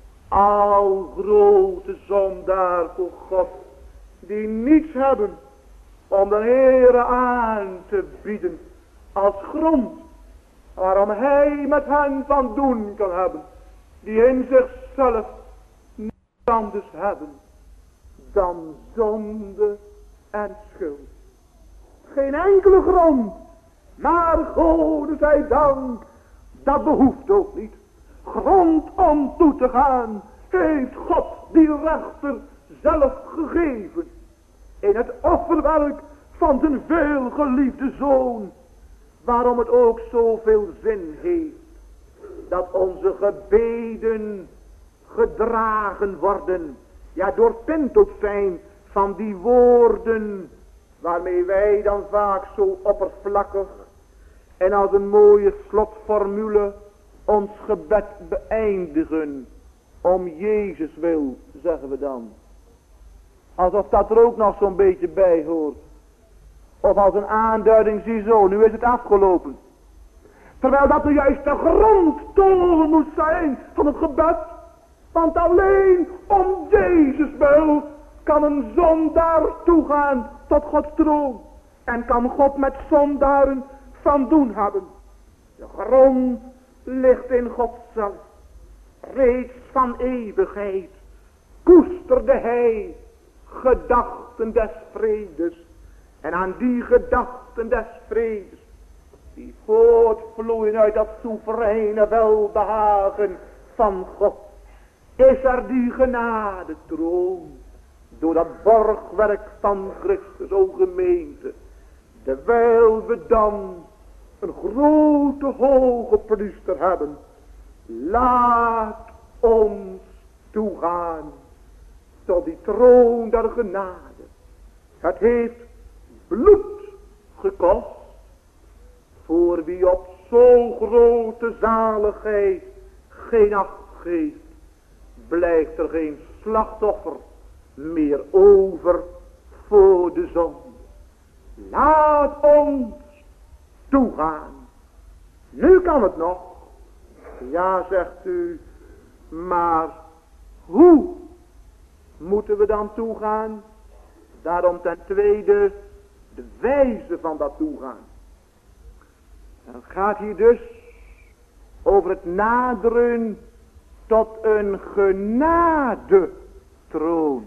[SPEAKER 1] al grote zondaar voor God, die niets hebben om de Heere aan te bieden als grond waarom hij met hen van doen kan hebben, die in zichzelf niets anders hebben dan zonde en schuld. Geen enkele grond, maar Gode zij dank, dat behoeft ook niet. Grond om toe te gaan heeft God die rechter zelf gegeven in het offerwerk van zijn veelgeliefde Zoon, waarom het ook zoveel zin heeft dat onze gebeden gedragen worden, ja doortint ook zijn van die woorden waarmee wij dan vaak zo oppervlakkig en als een mooie slotformule ons gebed beëindigen. Om Jezus wil, zeggen we dan. Alsof dat er ook nog zo'n beetje bij hoort. Of als een aanduiding, zie zo, nu is het afgelopen. Terwijl dat nu juist de grondtoren moet zijn van het gebed. Want alleen om Jezus wil kan een zondaar toegaan tot Gods troon. En kan God met zondaren van doen hebben. De grond ligt in God zelf. Reeds van eeuwigheid koesterde hij gedachten des vredes. En aan die gedachten des vredes, die voortvloeien uit dat soevereine welbehagen van God, is er die genadetroon. Door dat borgwerk van Christus, o gemeente. Terwijl we dan een grote hoge priester hebben. Laat ons toegaan tot die troon der genade. Het heeft bloed gekost. Voor wie op zo'n grote zaligheid geen acht geeft, blijft er geen slachtoffer meer over voor de zonde. Laat ons toegaan. Nu kan het nog. Ja, zegt u, maar hoe moeten we dan toegaan? Daarom ten tweede de wijze van dat toegaan. Het gaat hier dus over het naderen tot een genadetroon.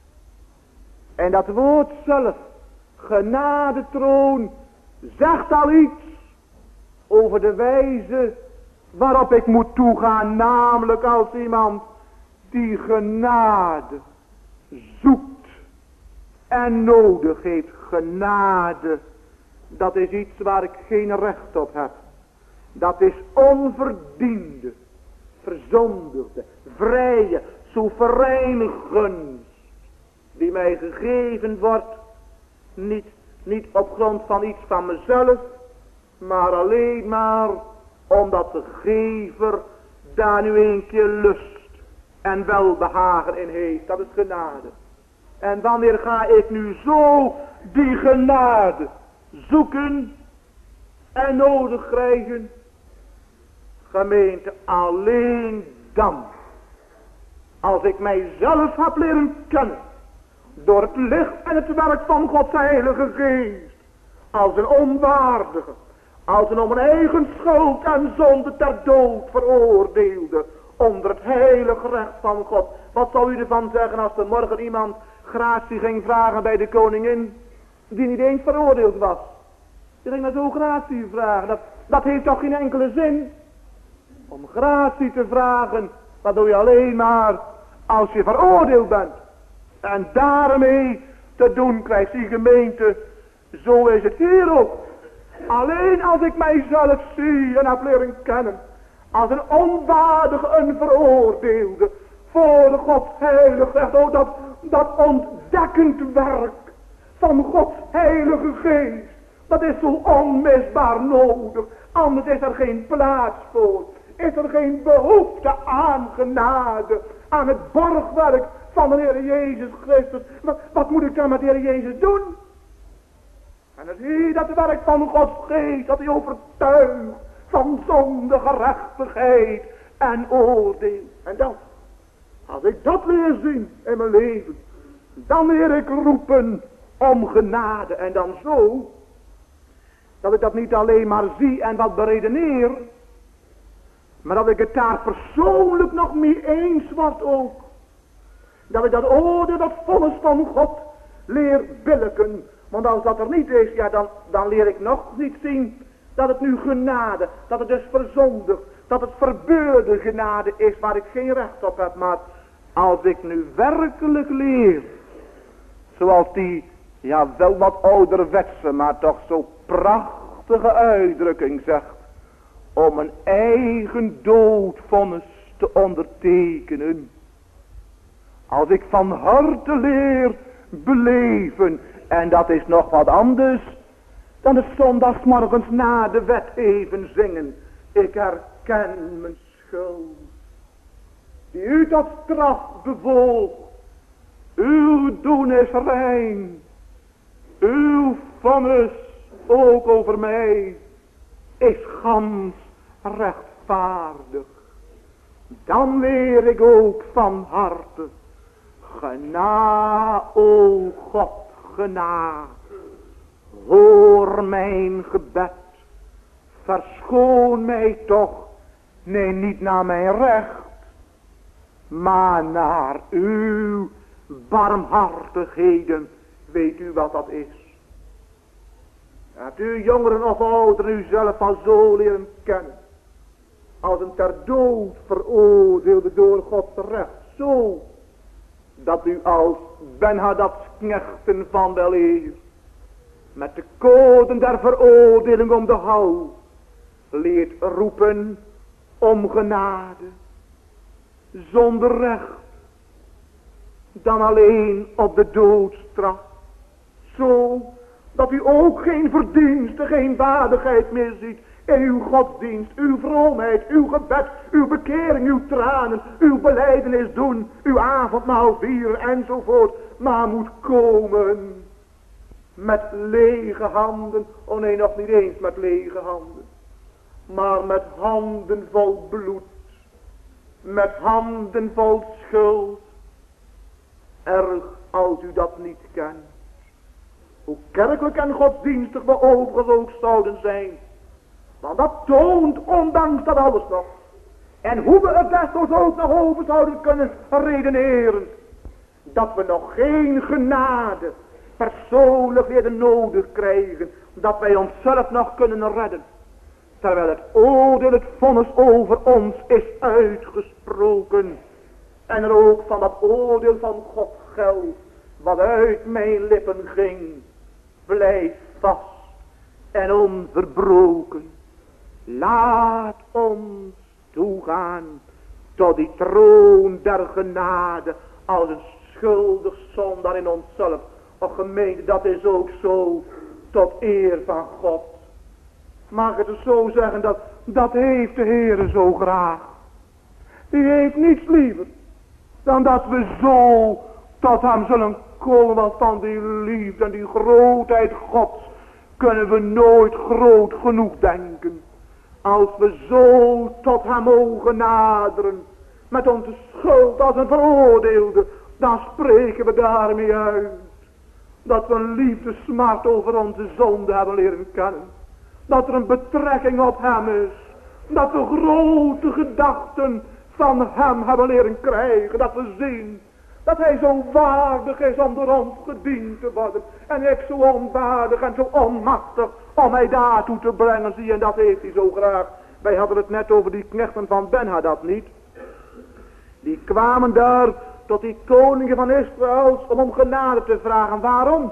[SPEAKER 1] En dat woord zelf, genadetroon, zegt al iets over de wijze waarop ik moet toegaan. Namelijk als iemand die genade zoekt en nodig heeft. Genade, dat is iets waar ik geen recht op heb. Dat is onverdiende, verzondigde, vrije, soevereine gunst, die mij gegeven wordt, niet, niet op grond van iets van mezelf, maar alleen maar omdat de gever daar nu een keer lust en welbehagen in heeft. Dat is genade. En wanneer ga ik nu zo die genade zoeken en nodig krijgen? Gemeente, alleen dan, als ik mijzelf heb leren kennen, door het licht en het werk van Gods heilige geest, als een onwaardige, als een om een eigen schuld en zonde ter dood veroordeelde,
[SPEAKER 2] onder het heilige recht van God. Wat zou u ervan zeggen als er morgen iemand gratie ging vragen bij de koningin, die niet eens veroordeeld was? Die ging naar zo gratie vragen. Dat, dat heeft toch geen enkele zin? Om gratie te vragen, dat doe je alleen maar als je veroordeeld bent. En daarmee te doen krijgt die gemeente. Zo is het hier ook. Alleen als ik mijzelf zie en heb leren kennen. Als een onwaardige, een veroordeelde. Voor Gods heilige recht. Oh, dat, dat ontdekkend werk van Gods heilige geest. Dat is zo onmisbaar nodig. Anders is er geen plaats voor. Is er geen behoefte aan genade. Aan het borgwerk van de Heer Jezus Christus. Wat, wat moet ik dan met de Heer Jezus doen? En dan zie je dat het werk van Gods geest. Dat hij overtuigt van zonde, gerechtigheid en oordeel. En dan, als ik dat leer zien in mijn leven. Dan leer ik roepen om genade. En dan zo. Dat ik dat niet alleen maar zie en wat beredeneer. Maar dat ik het daar persoonlijk nog mee eens word ook. Dat ik dat oordeel, dat vonnis van God leer billijken. Want als dat er niet is, ja dan, dan leer ik nog niet zien dat het nu genade, dat het dus verzondigd, dat het verbeurde genade is waar ik geen recht op heb. Maar als ik nu werkelijk leer, zoals die, ja wel wat ouderwetse, maar toch zo prachtige uitdrukking zegt, om een eigen doodvonnis te ondertekenen. Als ik van harte leer beleven, en dat is nog wat anders dan het zondagsmorgens na de wet even zingen. Ik herken mijn schuld, die u tot straf bewoog. Uw doen is rein, uw vonnis ook over mij is gans rechtvaardig. Dan leer ik ook van harte, gena, o God, gena. Hoor mijn gebed, verschoon mij toch, nee niet naar mijn recht, maar naar uw barmhartigheden. Weet u wat dat is? Hebt u jongeren of ouderen u zelf al zo leren kennen, als een ter dood veroordeelde door Gods recht, zo dat u als Ben-Hadad's knechten van weleer met de koden der veroordeling om de hals leert roepen om genade, zonder recht dan alleen op de doodstraf, zo dat u ook geen verdienste, geen waardigheid meer ziet in uw godsdienst, uw vroomheid, uw gebed, uw bekering, uw tranen, uw belijdenis doen, uw avondmaal vieren enzovoort, maar moet komen met lege handen. Oh nee, nog niet eens met lege handen, maar met handen vol bloed, met handen vol schuld. Erg als u dat niet kent. Hoe kerkelijk en godsdienstig we overigens ook zouden zijn. Want dat toont ondanks dat alles nog. En hoe we het desnoods ook nog over zouden kunnen redeneren. Dat we nog geen genade persoonlijk weer nodig krijgen. Dat wij onszelf nog kunnen redden. Terwijl het oordeel, het vonnis over ons is uitgesproken. En er ook van dat oordeel van God geldt. Wat uit mijn lippen ging. Blijft vast en onverbroken. Laat ons toegaan tot die troon der genade. Als een schuldig zondaar in onszelf. Och gemeente, dat is ook zo tot eer van God. Mag ik het zo zeggen, dat, dat heeft de Heere zo graag. Die heeft niets liever dan dat we zo tot hem zullen komen. Want van die liefde en die grootheid Gods kunnen we nooit groot genoeg denken. Als we zo tot hem mogen naderen met onze schuld als een veroordeelde, dan spreken we daarmee uit dat we een liefde smart over onze zonde hebben leren kennen. Dat er een betrekking op hem is. Dat we grote gedachten van hem hebben leren krijgen. Dat we zien dat hij zo waardig is om door ons gediend te worden. En ik zo onwaardig en zo onmachtig om mij daartoe te brengen. Zie je, en dat heeft hij zo graag. Wij hadden het net over die knechten van Ben-Hadad niet. Die kwamen daar tot die koningen van Israël om om genade te vragen. Waarom?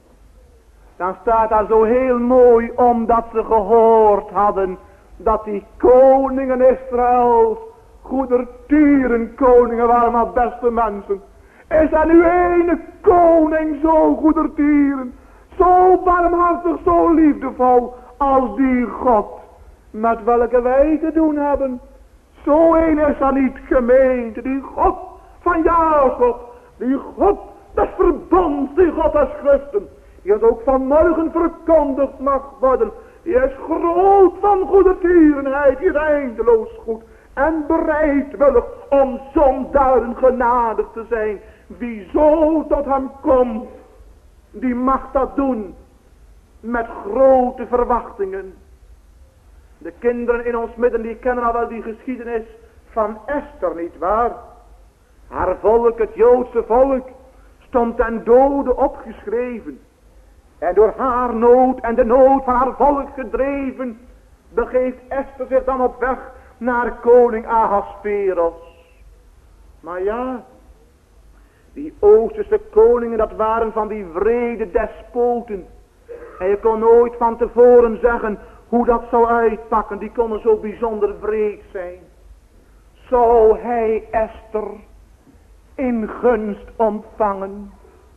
[SPEAKER 2] Dan staat daar zo heel mooi, omdat ze gehoord hadden dat die koningen Israëls goedertieren koningen waren, maar beste mensen. Is er nu ene koning zo goedertieren, zo barmhartig, zo liefdevol als die God met welke wij te doen hebben? Zo een is er niet, gemeente, die God van Jacob, die God des verbonds, die God des Christen, die ons ook vanmorgen verkondigd mag worden. Die is groot van goedertierenheid, die is eindeloos goed en bereidwillig om zondaren genadig te zijn. Wie zo tot hem komt, die mag dat doen met grote verwachtingen. De kinderen in ons midden, die kennen al wel die geschiedenis van Esther, niet waar? Haar volk, het Joodse volk, stond ten dode opgeschreven. En door haar nood en de nood van haar volk gedreven, begeeft Esther zich dan op weg naar koning Ahasveros. Maar ja, die Oosterse koningen, dat waren van die wrede despoten. En je kon nooit van tevoren zeggen hoe dat zou uitpakken. Die konden zo bijzonder wreed zijn. Zou hij Esther in gunst ontvangen?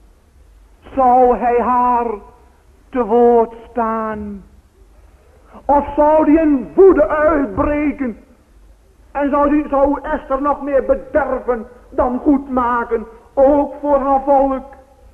[SPEAKER 2] Zou hij haar te woord staan? Of zou die in woede uitbreken? En zou, die, zou Esther nog meer bederven dan goed maken? Ook voor haar volk.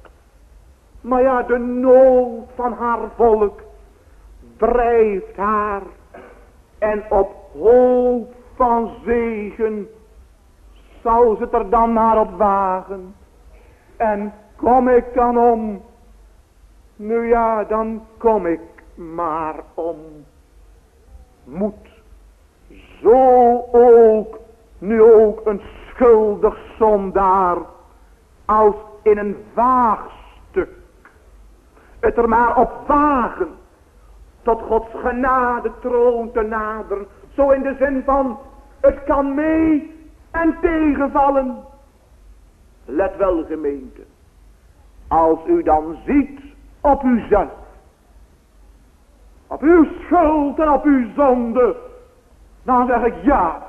[SPEAKER 2] Maar ja, de nood van haar volk drijft haar. En op hoop van zegen zou ze het er dan maar op wagen. En kom ik dan om? Nu ja, dan kom ik maar om. Moet zo ook, nu ook een schuldig zondaar, als in een waagstuk, het er maar op wagen, tot Gods genade troon te naderen. Zo in de zin van, het kan mee en tegenvallen. Let wel, gemeente, als u dan ziet op uzelf, op uw schuld en op uw zonde, dan zeg ik ja.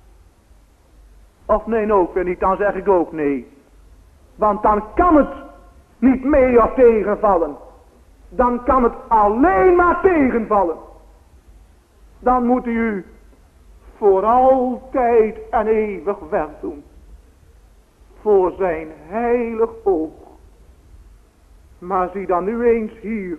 [SPEAKER 2] Of nee, ook weer niet, dan zeg ik ook nee. Want dan kan het niet mee of tegenvallen. Dan kan het alleen maar tegenvallen. Dan moet u voor altijd en eeuwig wegdoen. Voor zijn heilig oog. Maar zie dan nu eens hier.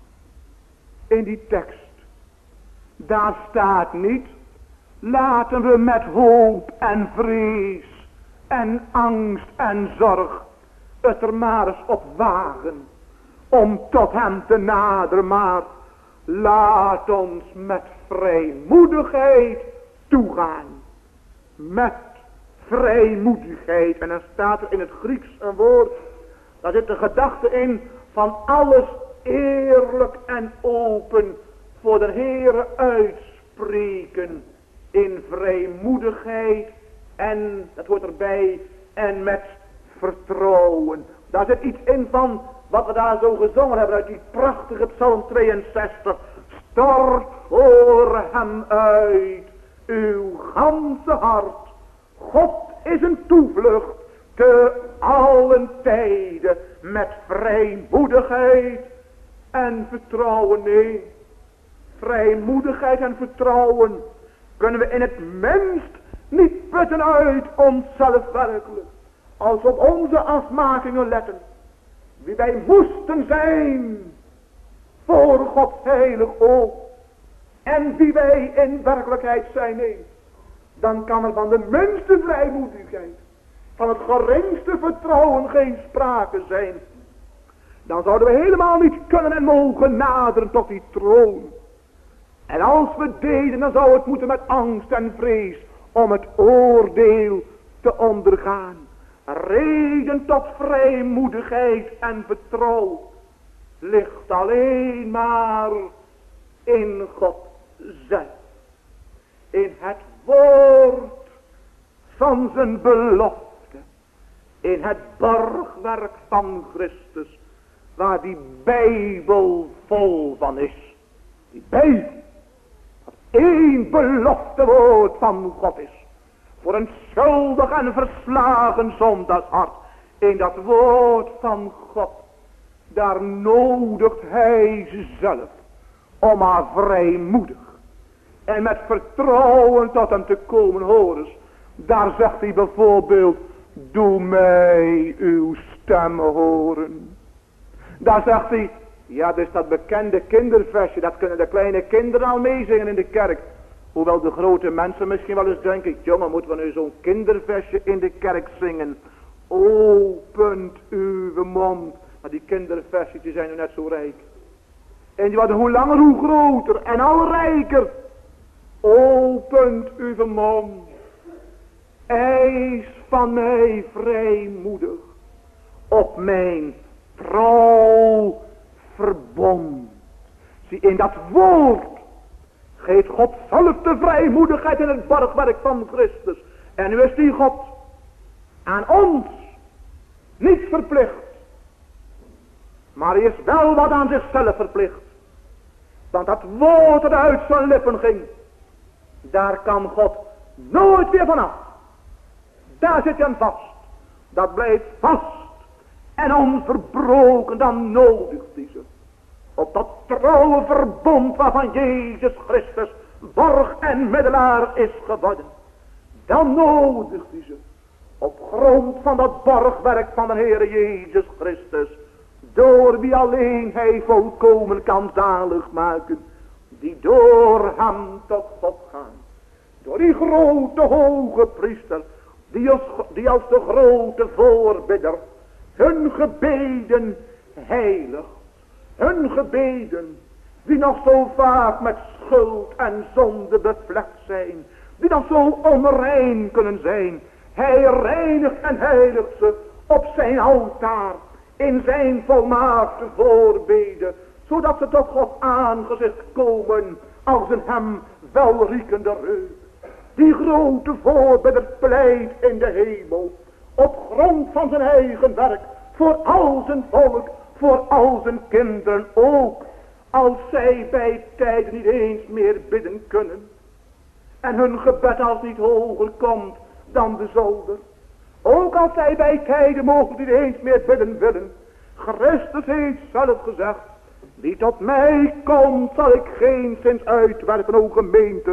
[SPEAKER 2] In die tekst. Daar staat niet. Laten we met hoop en vrees en angst en zorg het er maar eens op wagen om tot hem te naderen. Maar laat ons met vrijmoedigheid toegaan. Met vrijmoedigheid. En dan staat er in het Grieks een woord. Daar zit de gedachte in van alles eerlijk en open voor de Heere uitspreken. In vrijmoedigheid en, dat hoort erbij, en met vertrouwen. Daar zit iets in van wat we daar zo gezongen hebben uit die prachtige Psalm tweeënzestig. Stort voor hem uit uw ganse hart. God is een toevlucht te allen tijden met vrijmoedigheid en vertrouwen. Nee, vrijmoedigheid en vertrouwen kunnen we in het minst niet putten uit onszelf werkelijk. Als we op onze afmakingen letten. Wie wij moesten zijn voor Gods heilig oog. En wie wij in werkelijkheid zijn. Nee, dan kan er van de minste vrijmoedigheid, van het geringste vertrouwen geen sprake zijn. Dan zouden we helemaal niet kunnen en mogen naderen tot die troon. En als we deden, dan zou het moeten met angst en vrees om het oordeel te ondergaan. Reden tot vrijmoedigheid en vertrouwen ligt alleen maar in God zelf. In het woord van zijn belofte. In het borgwerk van Christus. Waar die Bijbel vol van is. Die Bijbel. Dat één beloftewoord van God is. Voor een schuldig en verslagen zondagshart. In dat woord van God. Daar nodigt hij zelf. Om maar vrijmoedig. En met vertrouwen tot hem te komen horen. Daar zegt hij bijvoorbeeld. Doe mij uw stem horen. Daar zegt hij. Ja, dus dat bekende kinderversje. Dat kunnen de kleine kinderen al meezingen in de kerk. Hoewel de grote mensen misschien wel eens denken. Jongen, moeten we nu zo'n kinderversje in de kerk zingen. Opent uw mond. Maar die kinderversjes die zijn nu net zo rijk. En die worden hoe langer hoe groter. En al rijker. Opent uw mond. Eis van mij vrijmoedig. Op mijn trouw verbond. Zie, in dat woord geeft God zelf de vrijmoedigheid in het borgwerk van Christus. En nu is die God aan ons niet verplicht. Maar hij is wel wat aan zichzelf verplicht. Want dat woord dat uit zijn lippen ging. Daar kan God nooit weer vanaf. Daar zit hij aan vast. Dat blijft vast. En onverbroken, dan nodigt hij ze. Op dat trouwe verbond waarvan Jezus Christus borg en middelaar is geworden. Dan nodigt hij ze. Op grond van dat borgwerk van de Heer Jezus Christus. Door wie alleen hij volkomen kan zalig maken. Die door hem tot God gaan. Door die grote hoge priester. Die als, die als de grote voorbidder. Hun gebeden heiligt. Hun gebeden. Die nog zo vaak met schuld en zonde bevlekt zijn. Die nog zo onrein kunnen zijn. Hij reinigt en heiligt ze op zijn altaar. In zijn volmaakte voorbeden. Zodat ze tot God aangezicht komen. Als een hem welriekende reuk. Die grote voorbidder pleit in de hemel. Op grond van zijn eigen werk. Voor al zijn volk. Voor al zijn kinderen ook. Als zij bij tijden niet eens meer bidden kunnen. En hun gebed als niet hoger komt dan de zolder. Ook als zij bij tijden mogen niet eens meer bidden willen. Christus heeft zelf gezegd. Wie tot mij komt zal ik geen zins uitwerpen, o gemeente.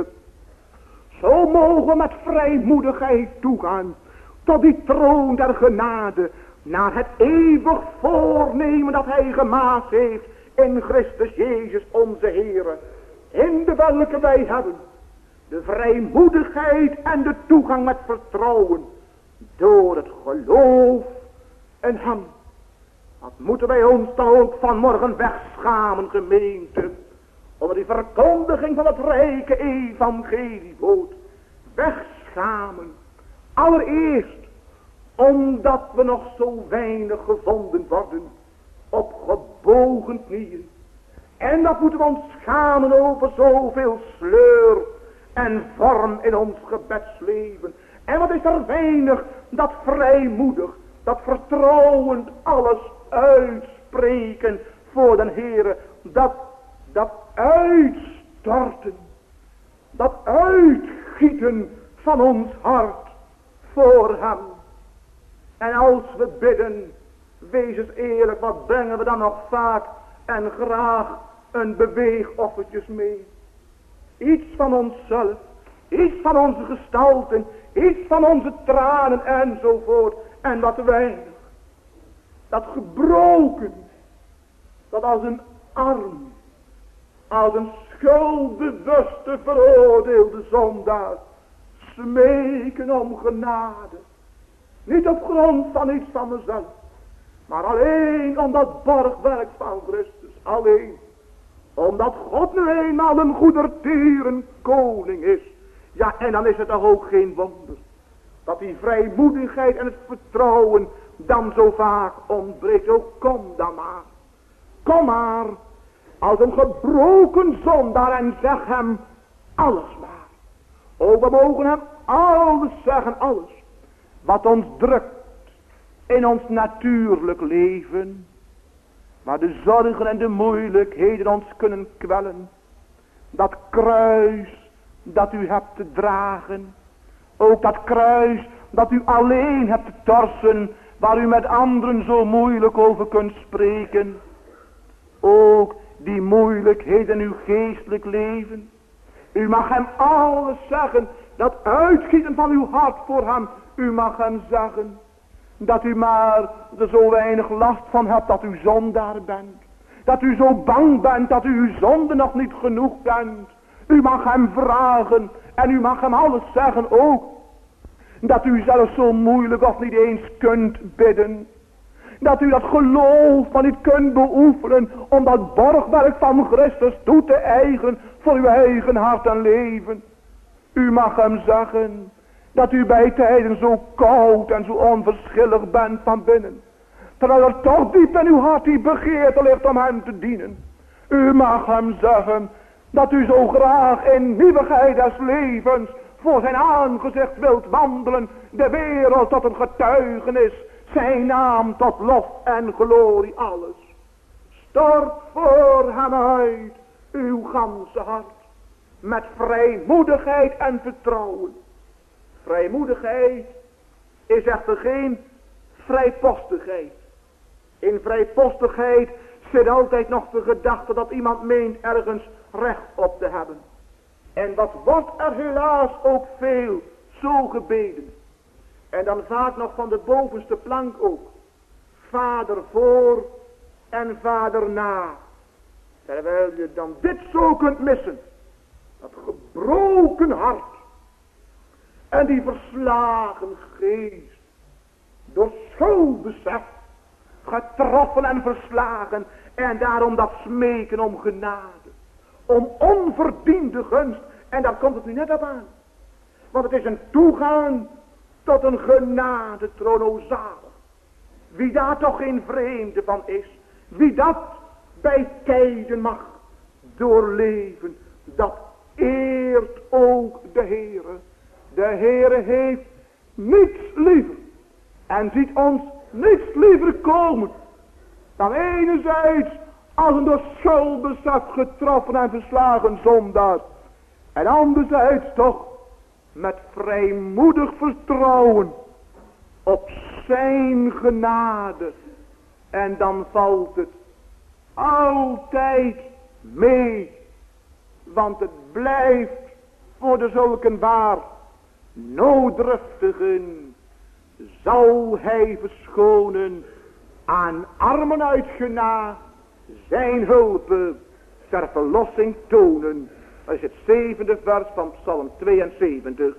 [SPEAKER 2] Zo mogen we met vrijmoedigheid toegaan. Tot die troon der genade. Naar het eeuwig voornemen dat hij gemaakt heeft. In Christus Jezus onze Heere. In de welke wij hebben. De vrijmoedigheid en de toegang met vertrouwen. Door het geloof in hem. Wat moeten wij ons dan ook vanmorgen wegschamen, gemeente. Onder die verkondiging van het rijke evangeliewoord. Wegschamen. Allereerst. Omdat we nog zo weinig gevonden worden. Op gebogen knieën. En dat moeten we ons schamen over zoveel sleur en vorm in ons gebedsleven. En wat is er weinig dat vrijmoedig, dat vertrouwend alles uitspreken voor den Heere. Dat, dat uitstorten, dat uitgieten van ons hart voor hem. En als we bidden, wees eens eerlijk, wat brengen we dan nog vaak en graag een beweegoffertjes mee. Iets van onszelf, iets van onze gestalten, iets van onze tranen enzovoort. En wat weinig. Dat gebroken, dat als een arm, als een schuldbewuste veroordeelde zondaar, smeken om genade. Niet op grond van iets van mezelf, maar alleen om dat borgwerk van Christus. Alleen omdat God nu eenmaal een goedertieren koning is. Ja, en dan is het toch ook geen wonder dat die vrijmoedigheid en het vertrouwen dan zo vaak ontbreekt. Ook kom dan maar. Kom maar als een gebroken zondaar en zeg hem alles maar. O, we mogen hem alles zeggen, alles. Wat ons drukt in ons natuurlijk leven. Maar de zorgen en de moeilijkheden ons kunnen kwellen. Dat kruis dat u hebt te dragen. Ook dat kruis dat u alleen hebt te torsen. Waar u met anderen zo moeilijk over kunt spreken. Ook die moeilijkheden in uw geestelijk leven. U mag hem alles zeggen. Dat uitgieten van uw hart voor hem. U mag hem zeggen. Dat u maar er zo weinig last van hebt dat u zondaar bent. Dat u zo bang bent dat u uw zonde nog niet genoeg kent. U mag hem vragen. En u mag hem alles zeggen ook. Dat u zelfs zo moeilijk of niet eens kunt bidden. Dat u dat geloof maar niet kunt beoefenen. Om dat borgwerk van Christus toe te eigenen. Voor uw eigen hart en leven. U mag hem zeggen. Dat u bij tijden zo koud en zo onverschillig bent van binnen. Terwijl er toch diep in uw hart die begeerte ligt om hem te dienen. U mag hem zeggen. Dat u zo graag in nieuwigheid des levens. Voor zijn aangezicht wilt wandelen. De wereld tot een getuigenis. Zijn naam tot lof en glorie alles. Stort voor hem uit uw ganse hart. Met vrijmoedigheid en vertrouwen. Vrijmoedigheid is echter geen vrijpostigheid. In vrijpostigheid zit altijd nog de gedachte dat iemand meent ergens recht op te hebben. En wat wordt er helaas ook veel zo gebeden. En dan vaak nog van de bovenste plank ook. Vader voor en vader na. Terwijl je dan dit zo kunt missen. Dat gebroken hart. En die verslagen geest. Door schuldbesef. Getroffen en verslagen. En daarom dat smeken om genade. Om onverdiende gunst. En daar komt het nu net op aan. Want het is een toegaan tot een genadetroon, o zalig. Wie daar toch geen vreemde van is. Wie dat bij tijden mag doorleven. Dat eert ook de Heere. De Heere heeft niets liever. En ziet ons niets liever komen. Dan enerzijds als een door schuldbesef getroffen en verslagen zondaar. En anderzijds toch met vrijmoedig vertrouwen op zijn genade. En dan valt het altijd mee. Want het blijft voor de zulken waar nooddruftigen zal hij verschonen aan armen uit genade zijn hulpen ter verlossing tonen. Dat is het zevende vers van Psalm tweeënzeventig.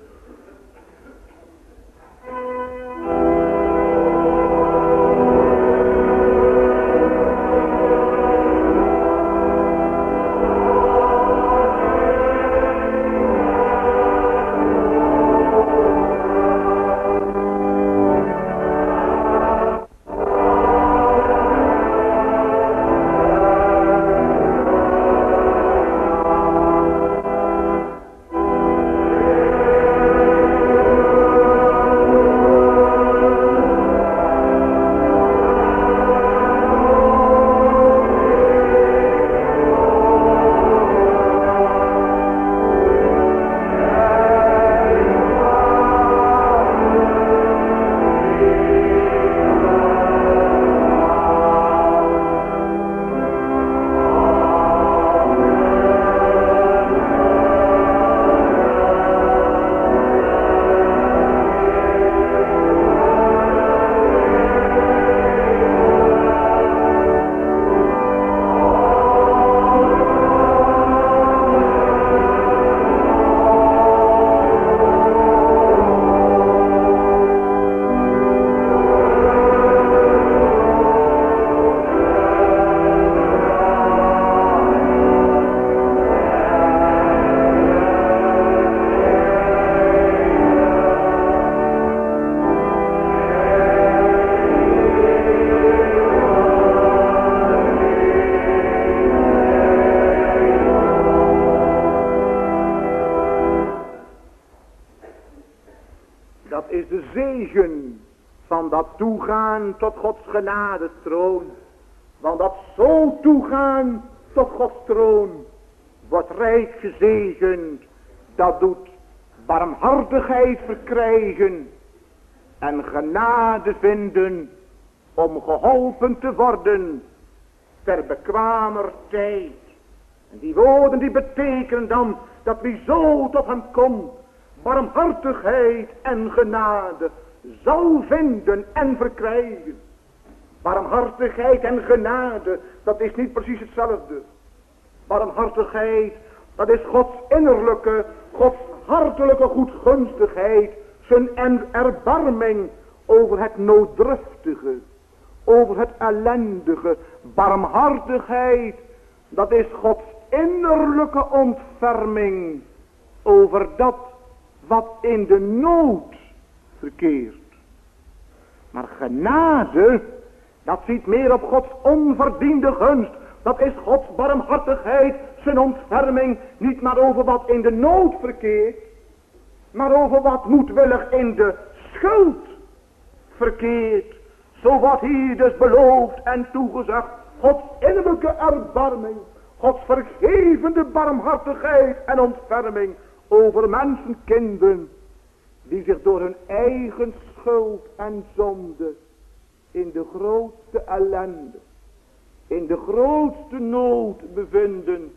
[SPEAKER 1] zegen van dat toegaan tot Gods genadetroon. Want dat zo toegaan tot Gods troon wordt rijk gezegend. Dat doet barmhartigheid verkrijgen en genade vinden om geholpen te worden ter bekwamer tijd. En die woorden die betekenen dan dat wie zo tot hem komt, barmhartigheid en genade zal vinden en verkrijgen. Barmhartigheid en genade, dat is niet precies hetzelfde. Barmhartigheid, dat is Gods innerlijke, Gods hartelijke goedgunstigheid, zijn erbarming over het nooddruftige, over het ellendige. Barmhartigheid, dat is Gods innerlijke ontferming over dat wat in de nood verkeert. Maar genade, dat ziet meer op Gods onverdiende gunst. Dat is Gods barmhartigheid, zijn ontferming, niet maar over wat in de nood verkeert, maar over wat moedwillig in de schuld verkeert. Zo wordt hier dus beloofd en toegezegd, Gods innerlijke erbarming, Gods vergevende barmhartigheid en ontferming over mensenkinderen, die zich door hun eigen schuld en zonde in de grootste ellende, in de grootste nood bevinden,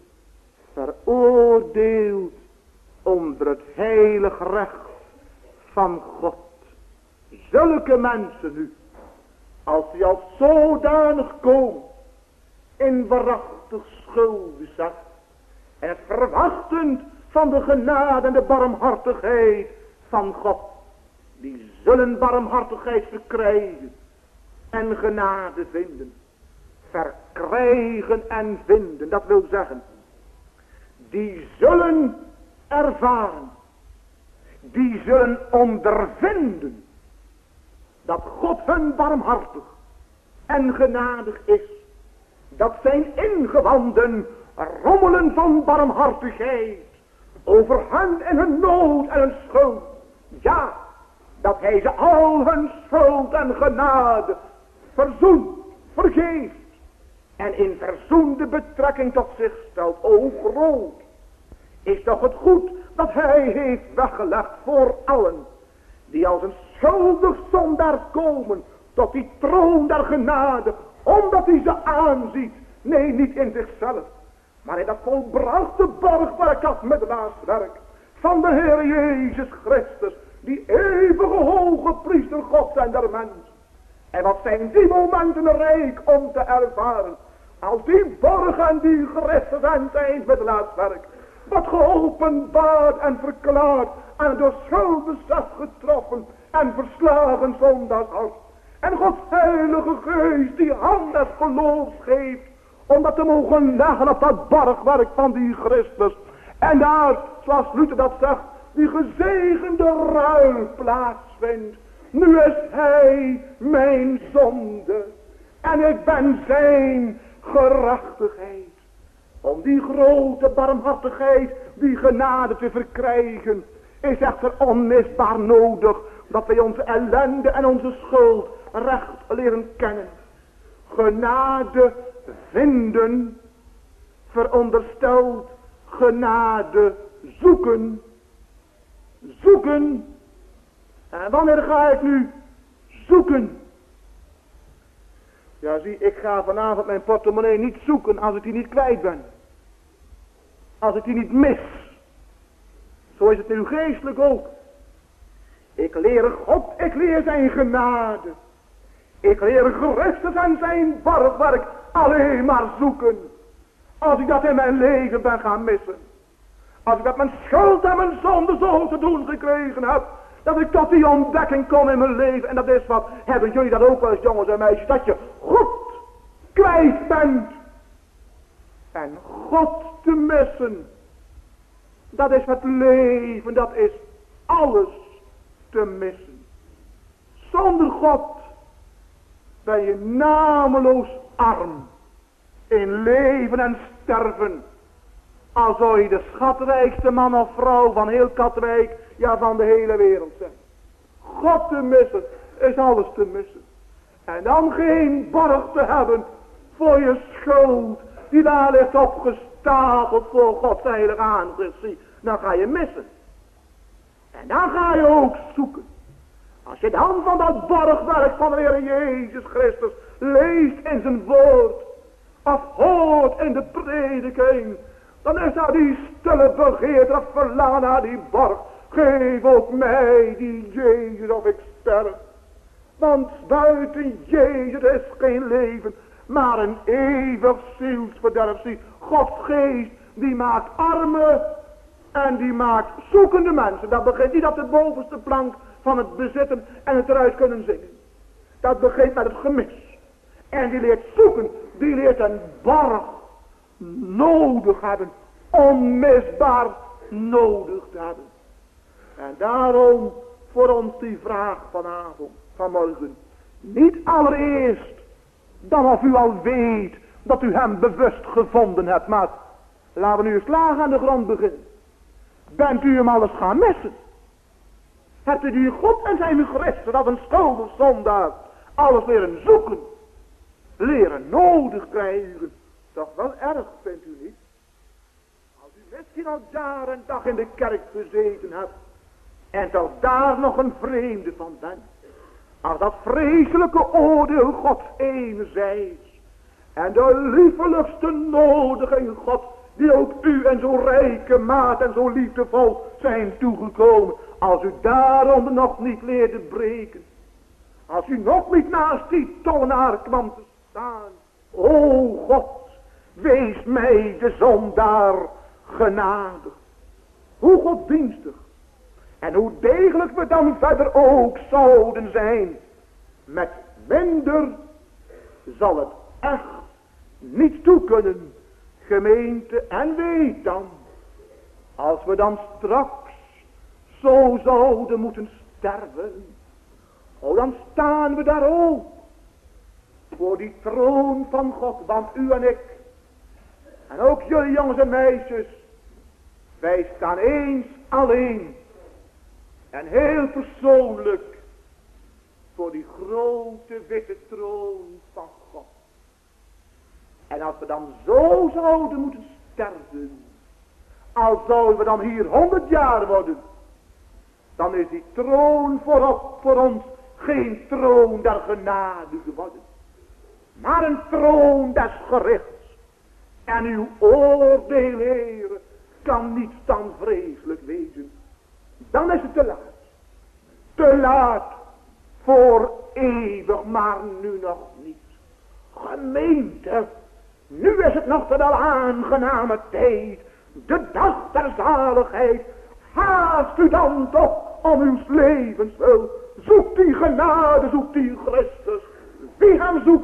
[SPEAKER 1] veroordeeld onder het heilig recht van God. Zulke mensen nu, als die als zodanig komen, in waarachtig schuldbesef en verwachtend van de genade en de barmhartigheid van God, die zullen barmhartigheid verkrijgen en genade vinden. Verkrijgen en vinden, dat wil zeggen, die zullen ervaren, die zullen ondervinden, dat God hun barmhartig en genadig is. Dat zijn ingewanden rommelen van barmhartigheid over hen en hun nood en hun schuld. Ja, dat hij ze al hun schuld en genade verzoent, vergeeft en in verzoende betrekking tot zich stelt. O groot is toch het goed dat hij heeft weggelegd voor allen die als een schuldig zondaar komen tot die troon der genade, omdat hij ze aanziet. Nee, niet in zichzelf, maar in dat volbrachte borgwerk, dat middelaarswerk van de Heer Jezus Christus, die eeuwige hoge priester Gods en der mens. En wat zijn die momenten rijk om te ervaren, als die borg en die Christus en zijn middelaarswerk, wat geopenbaard en verklaard en door schuldbesef getroffen en verslagen zondagshart. En Gods heilige geest die hand des geloofs geeft, om dat te mogen leggen op dat borgwerk van die Christus. En daar, zoals Luther dat zegt, die gezegende ruil plaatsvindt. Nu is hij mijn zonde en ik ben zijn gerechtigheid. Om die grote barmhartigheid, die genade te verkrijgen, is echter onmisbaar nodig dat wij onze ellende en onze schuld recht leren kennen. Genade vinden veronderstelt genade zoeken. Zoeken. En wanneer ga ik nu zoeken? Ja, zie, ik ga vanavond mijn portemonnee niet zoeken als ik die niet kwijt ben. Als ik die niet mis. Zo is het nu geestelijk ook. Ik leer God, ik leer zijn genade. Ik leer Christus en zijn borgwerk alleen maar zoeken. Als ik dat in mijn leven ben gaan missen. Als ik dat mijn schuld en mijn zonde zo te doen gekregen heb. Dat ik tot die ontdekking kom in mijn leven. En dat is wat, hebben jullie dat ook wel eens, jongens en meisjes. Dat je God kwijt bent. En God te missen. Dat is het leven. Dat is alles te missen. Zonder God ben je nameloos arm. In leven en sterven. Al zou je de schatrijkste man of vrouw van heel Katwijk, ja van de hele wereld zijn.
[SPEAKER 2] God te missen, is alles te missen. En dan geen borg te hebben voor je schuld, die daar ligt opgestapeld voor Gods heilig aangezicht, zie, dan ga je missen. En dan ga je ook zoeken. Als je dan van dat borgwerk van de Heer Jezus Christus leest in zijn woord, of hoort in de prediking, dan is daar die stille begeerte of verlangen naar die borg. Geef ook mij die Jezus of ik sterf. Want buiten Jezus is geen leven, maar een eeuwig zielsverderf. Zie, Gods geest, die maakt arme en die maakt zoekende mensen. Dat begint niet op de bovenste plank van het bezitten en het eruit kunnen zingen. Dat begint met het gemis. En die leert zoeken, die leert een borg nodig hebben, onmisbaar nodig te hebben. En daarom voor ons die vraag vanavond, vanmorgen. Niet allereerst dan of u al weet dat u hem bewust gevonden hebt. Maar laten we nu eens laag aan de grond beginnen. Bent u hem alles gaan missen? Hebt u die God en zijn Christus als een schuldig zondaar alles leren zoeken? Leren nodig krijgen? Toch wel erg, vindt u niet? Als u misschien al jaar en dag in de kerk gezeten hebt en toch daar nog een vreemde van bent. Als dat vreselijke oordeel Gods enerzijds en de liefelijkste nodiging God die ook u en zo rijke maat en zo liefdevol zijn toegekomen. Als u daarom nog niet leerde breken. Als u nog niet naast die tollenaar kwam te staan. O God, wees mij de zondaar genadig. Hoe goddienstig. En hoe degelijk we dan verder ook zouden zijn. Met minder zal het echt niet toe kunnen. Gemeente, en weet dan. Als we dan straks zo zouden moeten sterven. Oh, dan staan we daar ook. Voor die troon van God. Want u en ik. En ook jullie jongens en meisjes. Wij staan eens alleen. En heel persoonlijk. Voor die grote witte troon van God. En als we dan zo zouden moeten sterven. Al zouden we dan hier honderd jaar worden. Dan is die troon voorop voor ons geen troon der genade geworden. Maar een troon des gerichts. En uw oordeel, Heere, kan niet dan vreselijk wezen. Dan is het te laat. Te laat voor eeuwig, maar nu nog niet. Gemeente, nu is het nog de wel aangename tijd. De dag der zaligheid. Haast u dan toch om uw levens wil. Zoek die genade, zoek die Christus. Wie hem zoekt,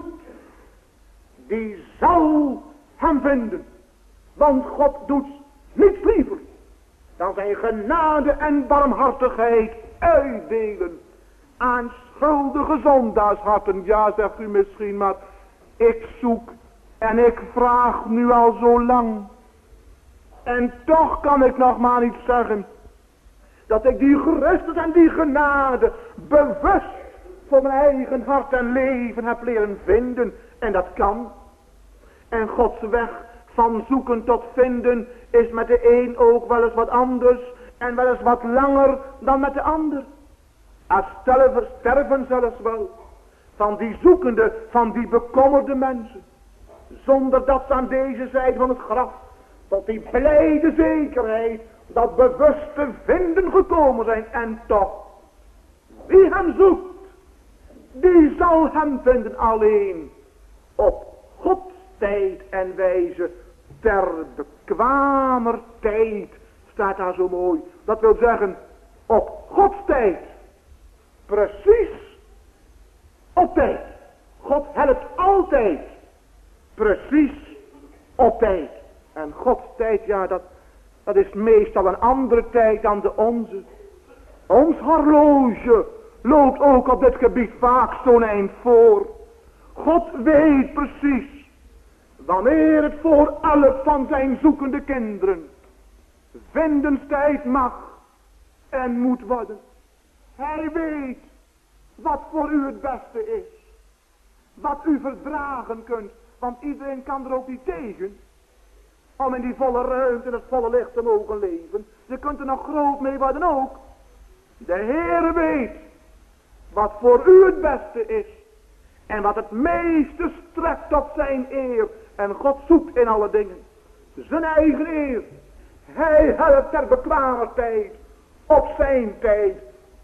[SPEAKER 2] die zal hem vinden. Want God doet niets liever dan zijn genade en barmhartigheid uitdelen aan schuldige zondaarsharten. Ja, zegt u misschien, maar ik zoek en ik vraag nu al zo lang. En toch kan ik nog maar niet zeggen dat ik die Christus en die genade bewust voor mijn eigen hart en leven heb leren vinden. En dat kan. En Gods weg van zoeken tot vinden is met de een ook wel eens wat anders en wel eens wat langer dan met de ander. Er sterven, sterven zelfs wel van die zoekende, van die bekommerde mensen. Zonder dat ze aan deze zijde van het graf tot die blijde zekerheid dat bewust te vinden gekomen zijn. En toch, wie hem zoekt, die zal hem vinden alleen op Gods tijd en wijze, ter bekwamer tijd, staat daar zo mooi. Dat wil zeggen, op Gods tijd, precies op tijd. God helpt altijd, precies op tijd. En Gods tijd, ja, dat, dat is meestal een andere tijd dan de onze. Ons horloge loopt ook op dit gebied vaak zo'n eind voor. God weet precies wanneer het voor elk van zijn zoekende kinderen vindenstijd mag en moet worden. Hij weet wat voor u het beste is. Wat u verdragen kunt, want iedereen kan er ook niet tegen. Om in die volle ruimte en het volle licht te mogen leven. Je kunt er nog groot mee worden ook. De Heere weet wat voor u het beste is. En wat het meeste strekt tot zijn eer. En God zoekt in alle dingen zijn eigen eer. Hij helpt ter bekwamer tijd. Op zijn tijd.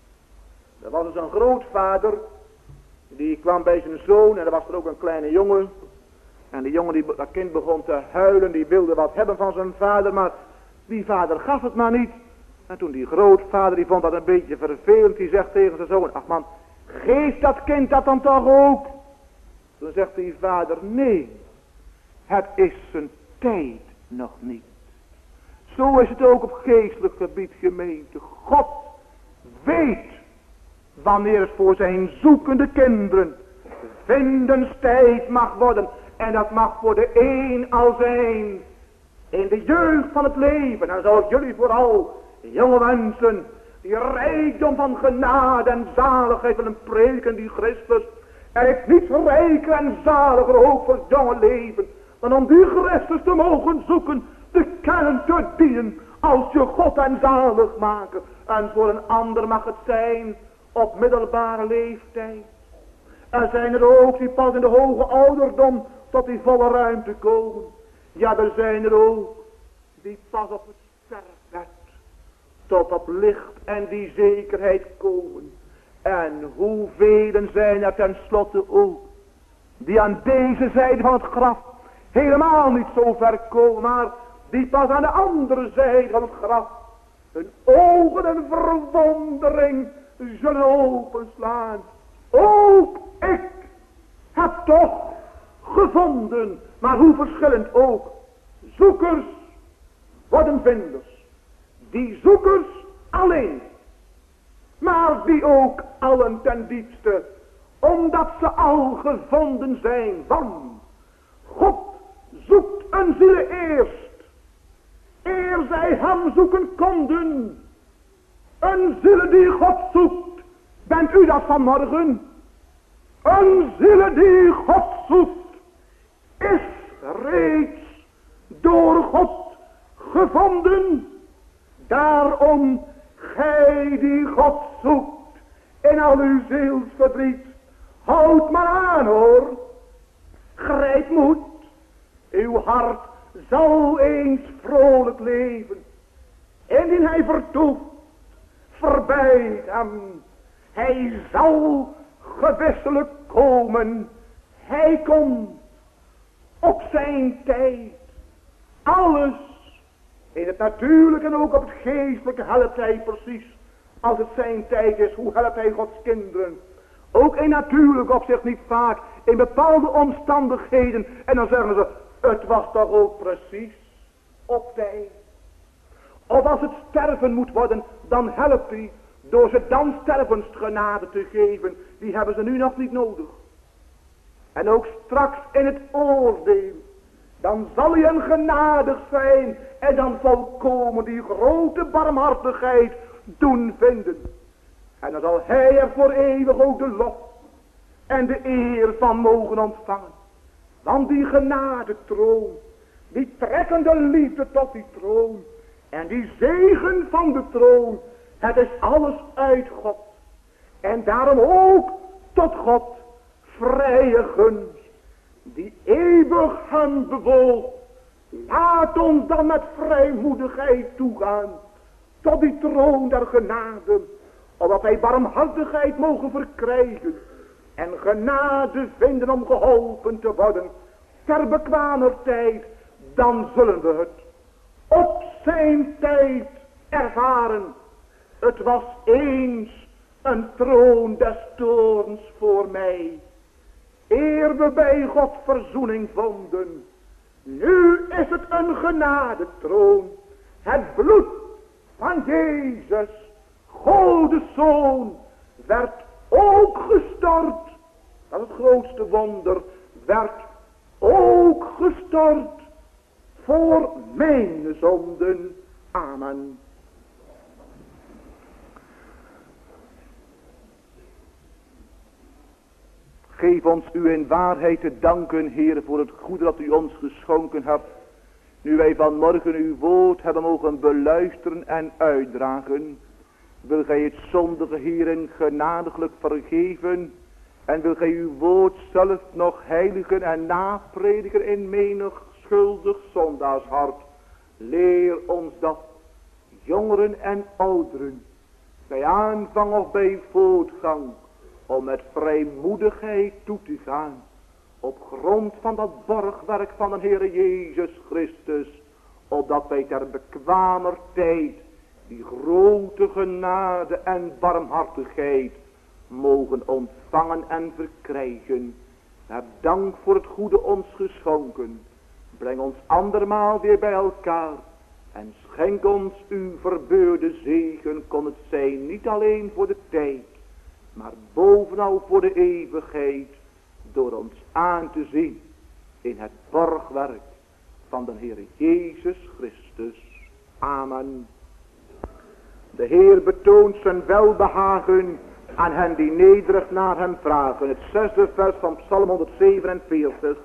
[SPEAKER 2] Er was dus een grootvader. Die kwam bij zijn zoon. En er was er ook een kleine jongen. En die jongen, die, dat kind begon te huilen. Die wilde wat hebben van zijn vader. Maar die vader gaf het maar niet. En toen die grootvader, die vond dat een beetje vervelend. Die zegt tegen zijn zoon. Ach man, geef dat kind dat dan toch ook. Toen zegt die vader. Nee. Het is zijn tijd nog niet. Zo is het ook op geestelijk gebied, gemeente. God weet wanneer het voor zijn zoekende kinderen vindenstijd mag worden. En dat mag voor de een al zijn in de jeugd van het leven. En zo jullie vooral, jonge mensen, die rijkdom van genade en zaligheid willen preken, die Christus. Er is niets rijker en zaliger ook voor het jonge leven dan om die Christus te mogen zoeken, te kennen, te dienen, als je God en zalig maken. En voor een ander mag het zijn op middelbare leeftijd. Er zijn er ook die pas in de hoge ouderdom tot die volle ruimte komen. Ja, er zijn er ook die pas op het sterfbed tot op licht en die zekerheid komen. En hoeveel zijn er tenslotte ook die aan deze zijde van het graf helemaal niet zo ver komen, maar die pas aan de andere zijde van het graf hun ogen en verwondering zullen openslaan. Ook ik heb toch gevonden, maar hoe verschillend ook, zoekers worden vinders. Die zoekers alleen, maar die ook allen ten diepste, omdat ze al gevonden zijn van God zoekt een ziel eerst, eer zij hem zoeken konden. Een ziel die God zoekt, bent u dat vanmorgen? Een ziel die God zoekt, is reeds door God gevonden. Daarom, gij die God zoekt in al uw zielsverdriet, houd maar aan hoor, grijp moed. Uw hart zal eens vrolijk leven. Indien hij vertoeft, verbeid hem. Hij zal gewisselijk komen. Hij komt op zijn tijd. Alles in het natuurlijke en ook op het geestelijke helpt hij precies. Als het zijn tijd is, hoe helpt hij Gods kinderen? Ook in natuurlijk opzicht niet vaak, in bepaalde omstandigheden. En dan zeggen ze, het was toch ook precies op tijd. Of als het sterven moet worden, dan helpt hij door ze dan stervensgenade te geven. Die hebben ze nu nog niet nodig. En ook straks in het oordeel, dan zal hij een genadig zijn en dan volkomen die grote barmhartigheid doen vinden. En dan zal hij er voor eeuwig ook de lof en de eer van mogen ontvangen. Want die genadetroon, die trekkende liefde tot die troon en die zegen van de troon, het is alles uit God. En daarom ook tot God vrije gunst, die eeuwig hem bewoog. Laat ons dan met vrijmoedigheid toegaan tot die troon der genade, opdat wij barmhartigheid mogen verkrijgen en genade vinden om geholpen te worden ter bekwamer tijd. Dan zullen we het op zijn tijd ervaren. Het was eens een troon des toorns voor mij, eer we bij God verzoening vonden. Nu is het een genadetroon. Het bloed van Jezus, Godes Zoon, werd ook gestort. Dat is het grootste wonder. Werd ook gestort voor mijn zonden. Amen. Geef ons u in waarheid te danken, Heer, voor het goede dat u ons geschonken hebt. Nu wij vanmorgen uw woord hebben mogen beluisteren en uitdragen, wil gij het zondige, Heeren, genadiglijk vergeven. En wil gij uw woord zelf nog heiligen en napredigen in menig schuldig zondaarshart. Leer ons dat, jongeren en ouderen, bij aanvang of bij voortgang, om met vrijmoedigheid toe te gaan, op grond van dat borgwerk van de Heere Jezus Christus, opdat wij ter bekwamer tijd die grote genade en barmhartigheid mogen ontvangen en verkrijgen. Heb dank voor het goede ons geschonken. Breng ons andermaal weer bij elkaar en schenk ons uw verbeurde zegen, kon het zijn, niet alleen voor de tijd, maar bovenal voor de eeuwigheid, door ons aan te zien in het borgwerk van de Heere Jezus Christus. Amen. De Heer betoont zijn welbehagen aan hen die nederig naar hem vragen. Het zesde vers van Psalm honderdzevenenveertig.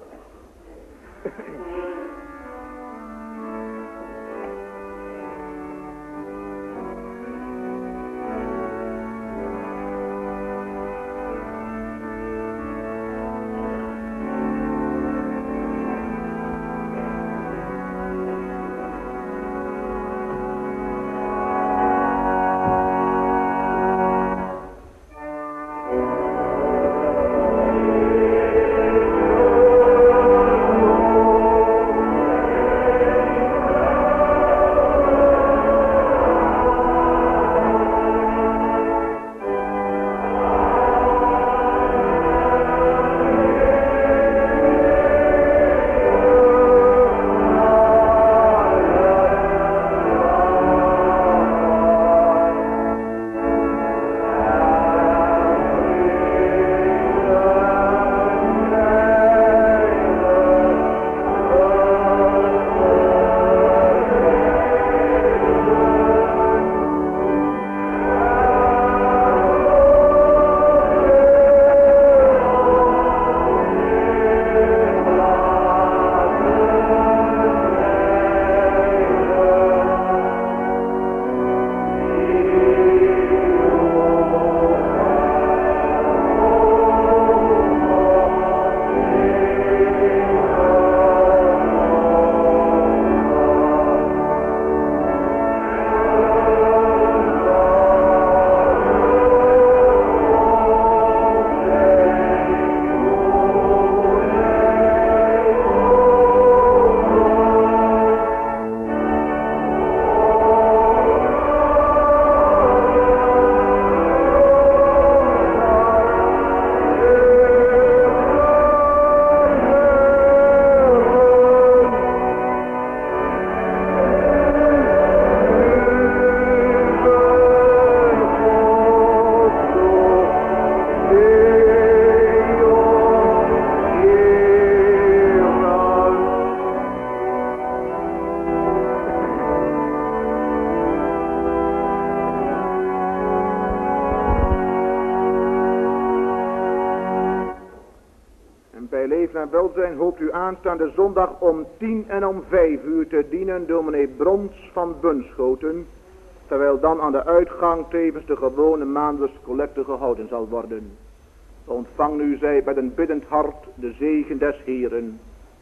[SPEAKER 2] En welzijn hoopt u aanstaande zondag om tien en om vijf uur te dienen dominee Brons van Bunschoten, terwijl dan aan de uitgang tevens de gewone maandelijkse collecte gehouden zal worden. Ontvang nu zij met een biddend hart de zegen des Heeren.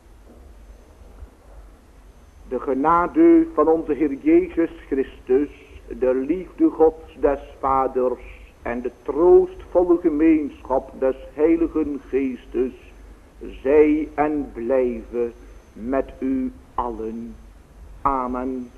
[SPEAKER 2] De genade van onze Heer Jezus Christus, de liefde Gods des Vaders en de troostvolle gemeenschap des Heiligen Geestes, zij en blijven met u allen. Amen.